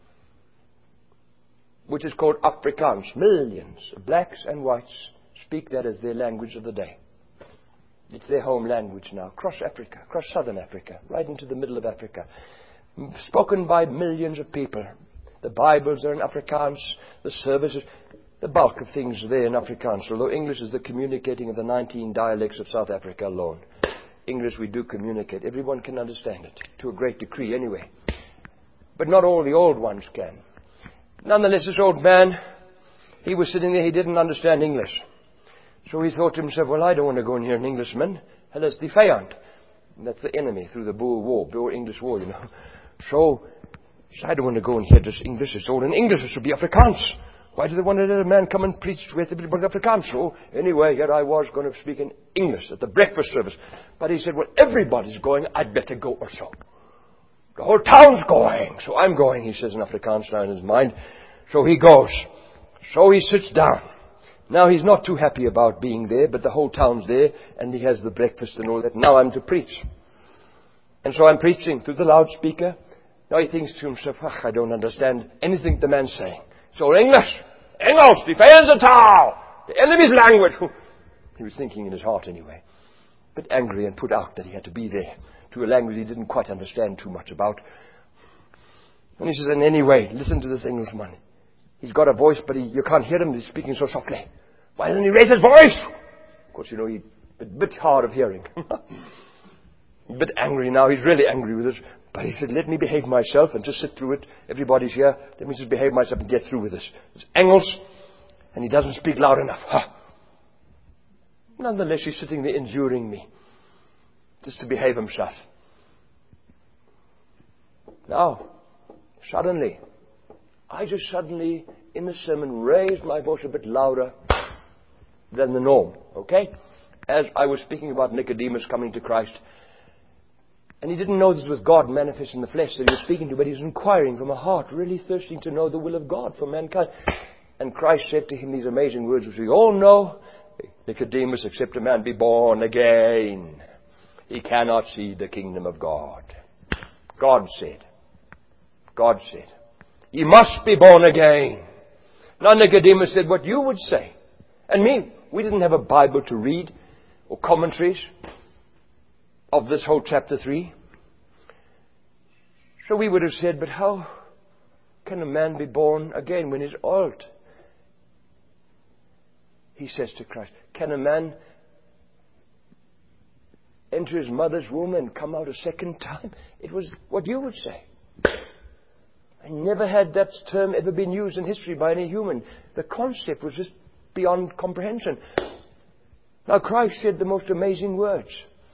which is called Afrikaans. Millions of blacks and whites speak that as their language of the day. It's their home language now, across Africa, across southern Africa, right into the middle of Africa. Spoken by millions of people. The Bibles are in Afrikaans, the services, the bulk of things are there in Afrikaans, although English is the communicating of the nineteen dialects of South Africa alone. English we do communicate. Everyone can understand it, to a great degree anyway. But not all the old ones can. Nonetheless, this old man, he was sitting there, he didn't understand English. So he thought to himself, well, I don't want to go and hear an Englishman. Hulle is die vyand. And that's the enemy through the Boer War, Boer English War, you know. So, he said, I don't want to go and hear this English. It's all in English. It should be Afrikaans. Why do they want to let a man come and preach with everybody Afrikaans? So, anyway, here I was going to speak in English at the breakfast service. But he said, well, everybody's going. I'd better go also. The whole town's going. So I'm going, he says in Afrikaans now in his mind. So he goes. So he sits down. Now he's not too happy about being there, but the whole town's there, and he has the breakfast and all that. Now I'm to preach. And so I'm preaching through the loudspeaker. Now he thinks to himself, ach, I don't understand anything the man's saying. It's all English. Engels, die vyandse taal. The enemy's language. He was thinking in his heart anyway. But angry and put out that he had to be there to a language he didn't quite understand too much about. And he says, and anyway, listen to this Englishman. He's got a voice, but he, you can't hear him. He's speaking so softly. Why doesn't he raise his voice? Of course, you know, he's a bit hard of hearing. A bit angry now. He's really angry with us. But he said, let me behave myself and just sit through it. Everybody's here. Let me just behave myself and get through with this. It's Engels. And he doesn't speak loud enough. Huh. Nonetheless, he's sitting there enduring me, just to behave himself. Now, suddenly, I just suddenly, in the sermon, raised my voice a bit louder than the norm, okay? As I was speaking about Nicodemus coming to Christ. And he didn't know this was God manifest in the flesh that he was speaking to, but he was inquiring from a heart, really thirsting to know the will of God for mankind. And Christ said to him these amazing words, which we all know. Nicodemus, except a man be born again, he cannot see the kingdom of God. God said. God said, you must be born again. Now Nicodemus said what you would say. And me, we didn't have a Bible to read or commentaries of this whole chapter three. So we would have said, but how can a man be born again when he's old? He says to Christ, can a man enter his mother's womb and come out a second time? It was what you would say. I never had that term ever been used in history by any human. The concept was just beyond comprehension. Now Christ said the most amazing words.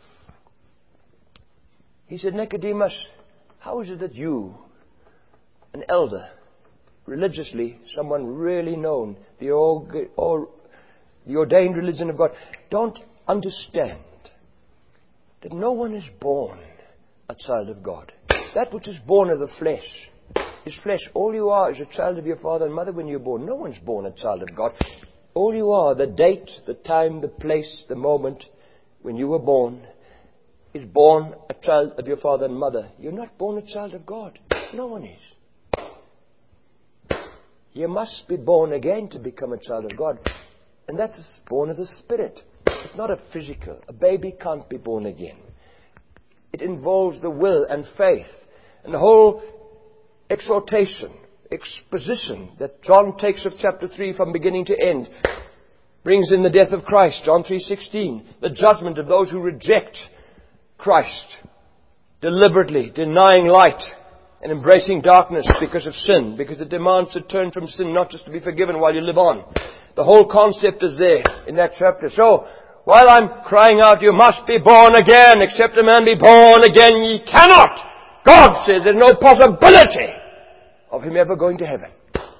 He said, Nicodemus, how is it that you, an elder, religiously, someone really known, the, or, or, the ordained religion of God, don't understand that no one is born a child of God? That which is born of the flesh is flesh. All you are is a child of your father and mother when you're born. No one's born a child of God. All you are, the date, the time, the place, the moment when you were born, is born a child of your father and mother. You're not born a child of God. No one is. You must be born again to become a child of God. And that's born of the Spirit. It's not a physical. A baby can't be born again. It involves the will and faith. And the whole exhortation, exposition that John takes of chapter three from beginning to end brings in the death of Christ, John three sixteen, the judgment of those who reject Christ, deliberately denying light and embracing darkness because of sin, because it demands to turn from sin, not just to be forgiven while you live on. The whole concept is there in that chapter. So, while I'm crying out, you must be born again, except a man be born again, ye cannot. God says there's no possibility of him ever going to heaven.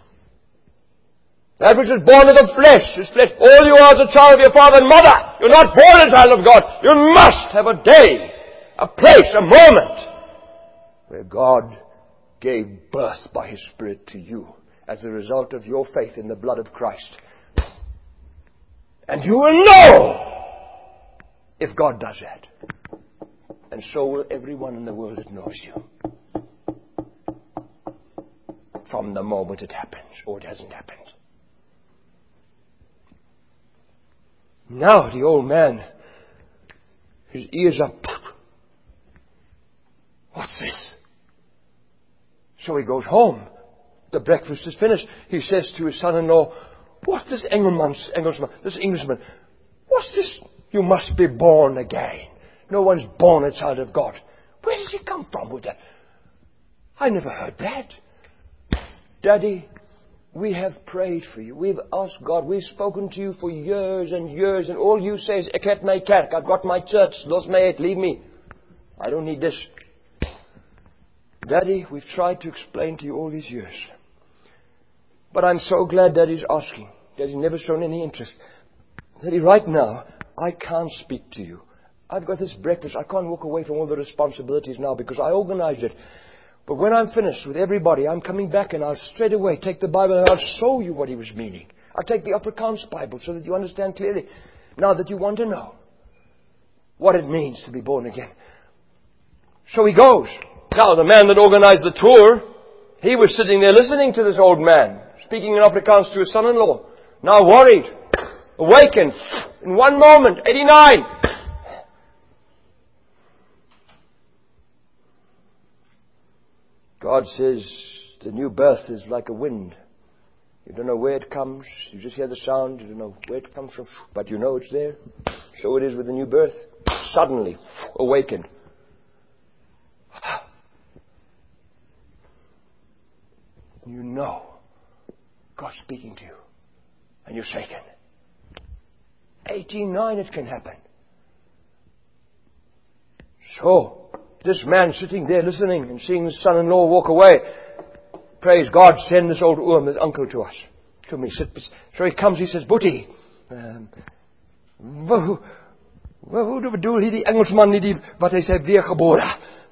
That which is born of the flesh is flesh. All you are is a child of your father and mother. You're not born a child of God. You must have a day, a place, a moment where God gave birth by His Spirit to you as a result of your faith in the blood of Christ. And you will know if God does that. And so will everyone in the world that knows you. From the moment it happens, or it hasn't happened. Now the old man, his ears are... What's this? So he goes home. The breakfast is finished. He says to his son-in-law, what's this Engelman, Englishman, this Englishman? What's this? You must be born again. No one's born a child of God. Where does he come from with that? I never heard that. Daddy, we have prayed for you. We've asked God. We've spoken to you for years and years. And all you say is, ek het my kerk. I've got my church. Los my het. Leave me. I don't need this. Daddy, we've tried to explain to you all these years. But I'm so glad Daddy's asking. Daddy's never shown any interest. Daddy, right now, I can't speak to you. I've got this breakfast. I can't walk away from all the responsibilities now because I organized it. But when I'm finished with everybody, I'm coming back and I'll straight away take the Bible and I'll show you what he was meaning. I'll take the Afrikaans Bible so that you understand clearly. Now that you want to know what it means to be born again. So he goes. Now the man that organized the tour, he was sitting there listening to this old man, speaking in Afrikaans to his son-in-law. Now worried, awakened, in one moment, eighty-nine. God says the new birth is like a wind. You don't know where it comes. You just hear the sound. You don't know where it comes from. But you know it's there. So it is with the new birth. Suddenly awakened. You know God's speaking to you. and you're shaken. eighty-nine, it can happen. So, this man sitting there listening and seeing his son-in-law walk away, praise God, send this old oom, his uncle, to us. To me. So he comes, he says, Boetie, um, Hoe hoe bedoel hy die Engelsman nie die wat hy sê weergebore?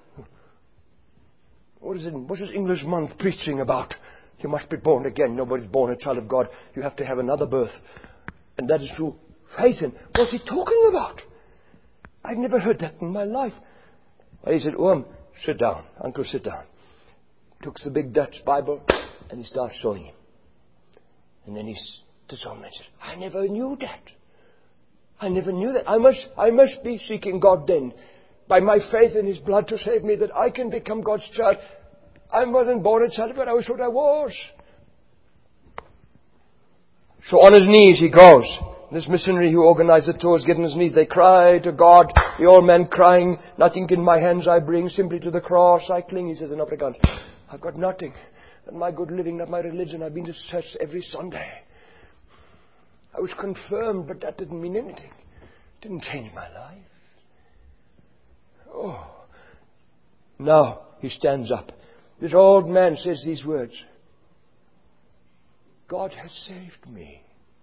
What is it? What's this Englishman preaching about? You must be born again. Nobody's born a child of God. You have to have another birth. And that is through faith. And what's he talking about? I've never heard that in my life. Well, he said, Oom, sit down. Uncle, sit down. Took the big Dutch Bible and he starts showing him. And then he's disowned and says, I never knew that. I never knew that. I must, I must be seeking God then, by my faith in His blood to save me, that I can become God's child. I wasn't born a child, but I was what I was. So on his knees he goes. This missionary who organized the tours, get on his knees. They cry to God. The old man crying, nothing in my hands I bring, simply to the cross I cling. He says in Afrikaans, I've got nothing. Not my good living, not my religion. I've been to church every Sunday. I was confirmed, but that didn't mean anything. It didn't change my life. Oh. Now he stands up. This old man says these words. God has saved me.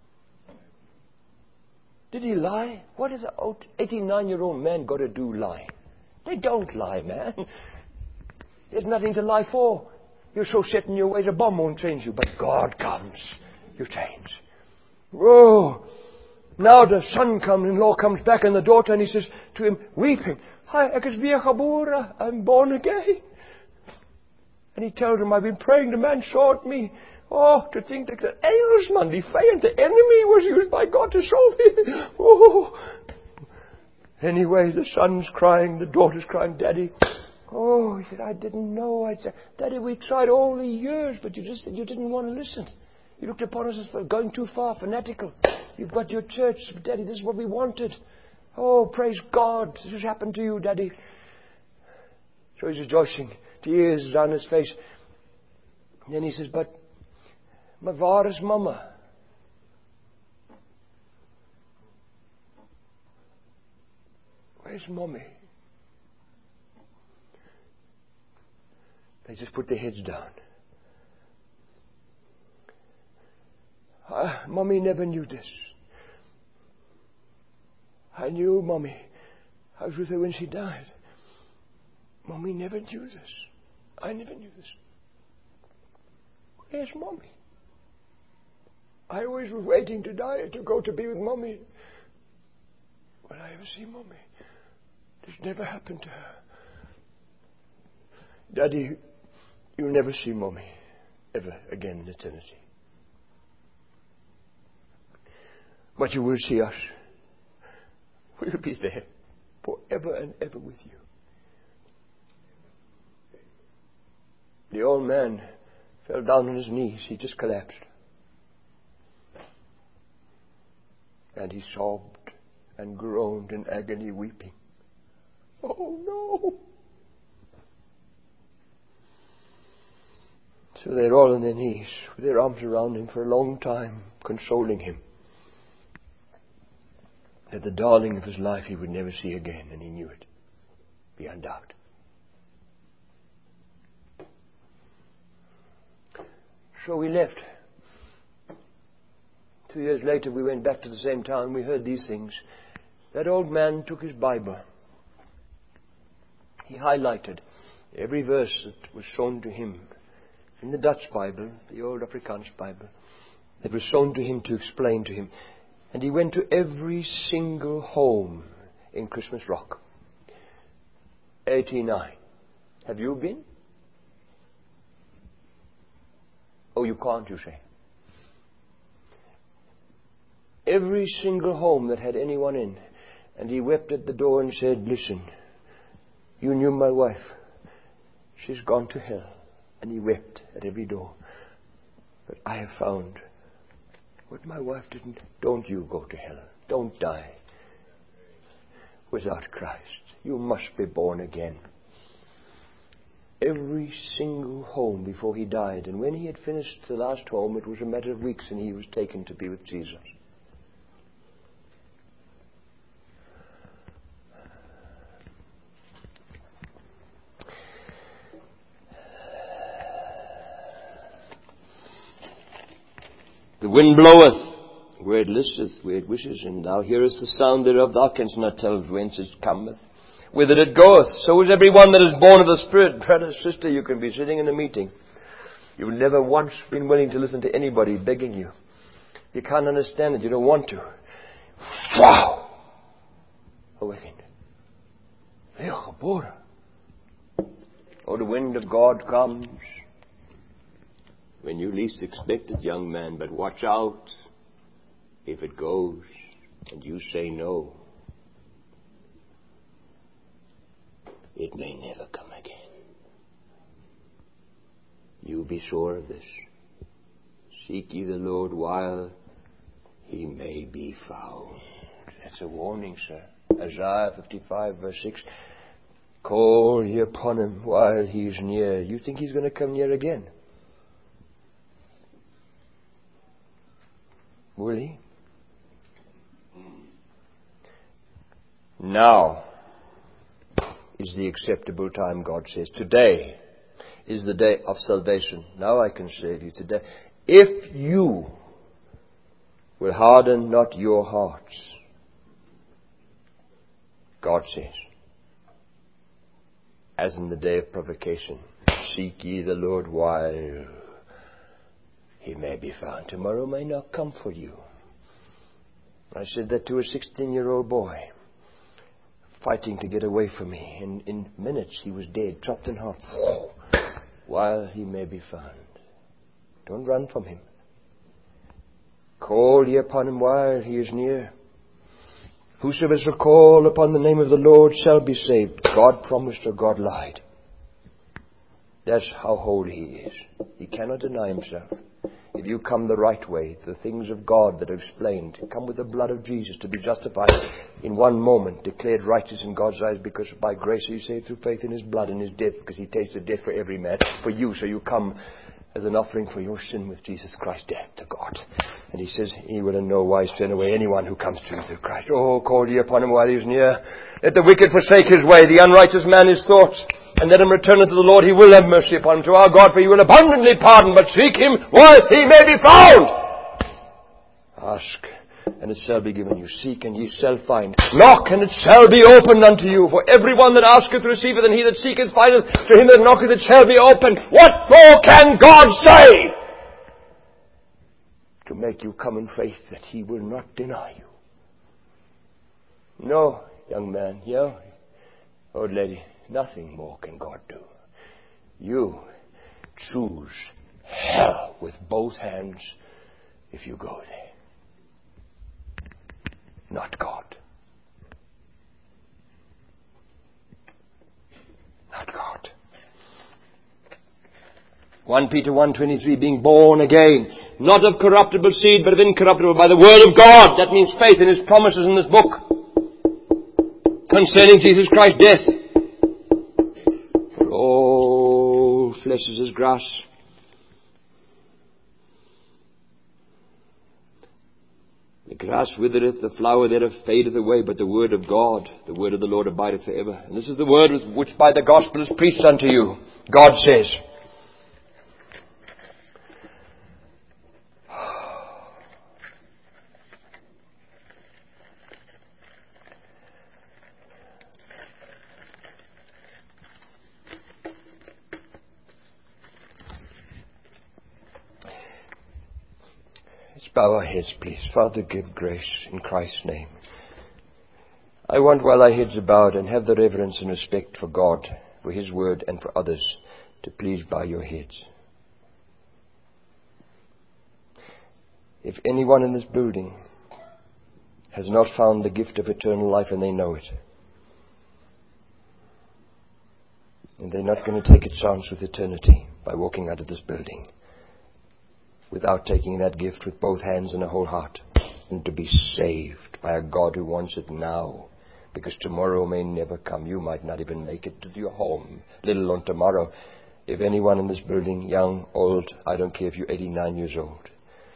Did he lie? What is an eighty-nine-year-old man got to do lying? They don't lie, man. There's nothing to lie for. You're so set in your ways, a bomb won't change you. But God comes. You change. Whoa. Now the son comes, in-law comes back, and the daughter, and he says to him, weeping, Hi, ek is weergebore. I'm born again. And he tells him, I've been praying, the man shot me. Oh, to think that the Englishman, the fiend, the enemy, was used by God to solve me. Oh. Anyway, the son's crying, the daughter's crying, Daddy. Oh, he said, I didn't know. I said, Daddy, we tried all the years, but you just you didn't want to listen. You looked upon us as going too far, fanatical. You've got your church, but Daddy, this is what we wanted. Oh, praise God, this has happened to you, Daddy. So he's rejoicing, tears down his face. And then he says, but, but waar is Mama? Where's Mommy? They just put their heads down. Uh, Mommy never knew this. I knew Mommy. I was with her when she died. Mommy never knew this. I never knew this. Where's Mommy? I always was waiting to die to go to be with Mommy. Will I ever see Mommy? This never happened to her. Daddy, you'll never see Mommy ever again in eternity. But you will see us. We'll be there forever and ever with you. The old man fell down on his knees. He just collapsed. And he sobbed and groaned in agony, weeping. Oh no! So they're all on their knees, with their arms around him for a long time, consoling him that the darling of his life he would never see again, and he knew it, beyond doubt. So we left. Two years later, we went back to the same town. We heard these things. That old man took his Bible. He highlighted every verse that was shown to him in the Dutch Bible, the old Afrikaans Bible, that was shown to him to explain to him. And he went to every single home in Christmas Rock. eighty-nine. Have you been? Oh, you can't, you say. Every single home that had anyone in. And he wept at the door and said, listen, you knew my wife. She's gone to hell. And he wept at every door. But I have found what my wife didn't. Don't you go to hell. Don't die without Christ. You must be born again. every single home before he died. And when he had finished the last home, it was a matter of weeks and he was taken to be with Jesus. The wind bloweth where it listeth, where it wishes, and thou hearest the sound thereof. Thou canst not tell whence it cometh, whither it goeth. So is every one that is born of the Spirit. Brother, sister, you can be sitting in a meeting. You've never once been willing to listen to anybody begging you. You can't understand it. You don't want to. Wow! Awakened. Oh, the wind of God comes when you least expect it, young man. But watch out. If it goes and you say no, it may never come again. You be sure of this. Seek ye the Lord while he may be found. That's a warning, sir. Isaiah fifty-five, verse six. Call ye upon him while he is near. You think he's going to come near again? Will he? Now is the acceptable time, God says. Today is the day of salvation. Now I can save you today. If you will harden not your hearts, God says, as in the day of provocation, seek ye the Lord while he may be found. Tomorrow may not come for you. I said that to a sixteen-year-old boy, fighting to get away from me. And in minutes he was dead, chopped in half. While he may be found. Don't run from him. Call ye upon him while he is near. Whosoever shall call upon the name of the Lord shall be saved. God promised or God lied. That's how holy he is. He cannot deny himself. If you come the right way, the things of God that are explained, come with the blood of Jesus to be justified in one moment, declared righteous in God's eyes, because by grace you saved through faith in his blood and his death, because he tasted death for every man, for you, so you come as an offering for your sin with Jesus Christ's death to God. And he says, he will in no wise turn away anyone who comes to you through Christ. Oh, call ye upon him while he is near. Let the wicked forsake his way, the unrighteous man his thoughts, and let him return unto the Lord. He will have mercy upon him. To our God, for he will abundantly pardon, but seek him while he may be found. Ask, and it shall be given you. Seek, and ye shall find. Knock, and it shall be opened unto you. For every one that asketh receiveth, and he that seeketh findeth. To him that knocketh it shall be opened. What more can God say? To make you come in faith that he will not deny you. No, young man, yeah, old lady, nothing more can God do. You choose hell with both hands if you go there. Not God. Not God. First Peter one twenty-three, being born again, not of corruptible seed, but of incorruptible, by the word of God. That means faith in his promises in this book concerning Jesus Christ's death. For all flesh is as grass. The grass withereth, the flower thereof fadeth away, but the word of God, the word of the Lord abideth forever. And this is the word which by the gospel is preached unto you. God says. Let's bow our heads, please. Father, give grace in Christ's name. I want, while our heads are bowed, and have the reverence and respect for God, for his word, and for others, to please bow your heads. If anyone in this building has not found the gift of eternal life and they know it, and they're not going to take a chance with eternity by walking out of this building without taking that gift with both hands and a whole heart, and to be saved by a God who wants it now, because tomorrow may never come. You might not even make it to your home, let alone tomorrow. If anyone in this building, young, old, I don't care if you're eighty-nine years old,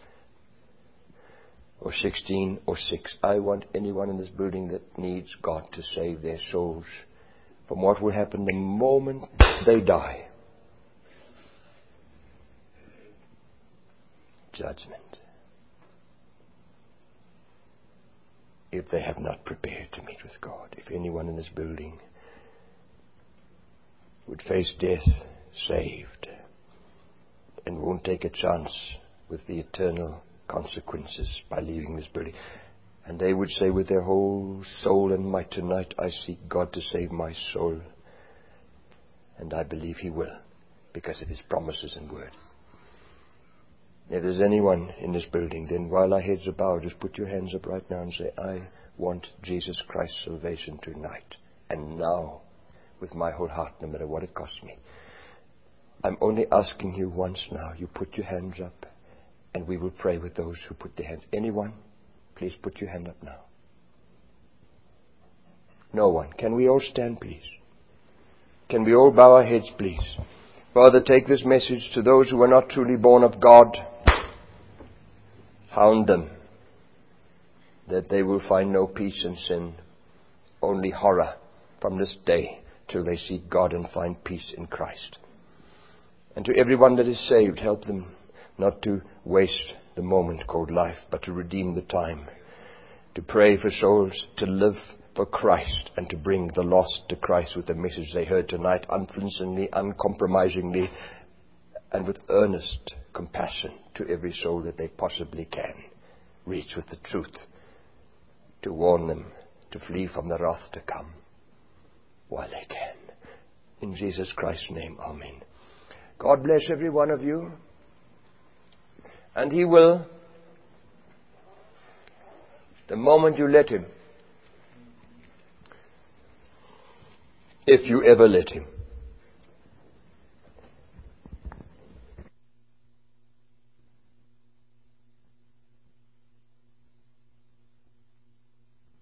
or sixteen or six, I want anyone in this building that needs God to save their souls from what will happen the moment they die. Judgment. If they have not prepared to meet with God. If anyone in this building would face death saved and won't take a chance with the eternal consequences by leaving this building, and they would say with their whole soul and might, tonight I seek God to save my soul, and I believe He will because of His promises and word. If there's anyone in this building, then while our heads are bowed, just put your hands up right now and say, I want Jesus Christ's salvation tonight and now with my whole heart, no matter what it costs me. I'm only asking you once now. You put your hands up and we will pray with those who put their hands. Anyone? Please put your hand up now. No one. Can we all stand, please? Can we all bow our heads, please? Father, take this message to those who are not truly born of God. Hound them, that they will find no peace in sin, only horror from this day till they seek God and find peace in Christ. And to everyone that is saved, help them not to waste the moment called life, but to redeem the time, to pray for souls, to live for Christ, and to bring the lost to Christ with the message they heard tonight, unflinchingly, uncompromisingly, and with earnest compassion to every soul that they possibly can reach with the truth, to warn them to flee from the wrath to come while they can. In Jesus Christ's name, amen. God bless every one of you. And He will, the moment you let Him, if you ever let Him.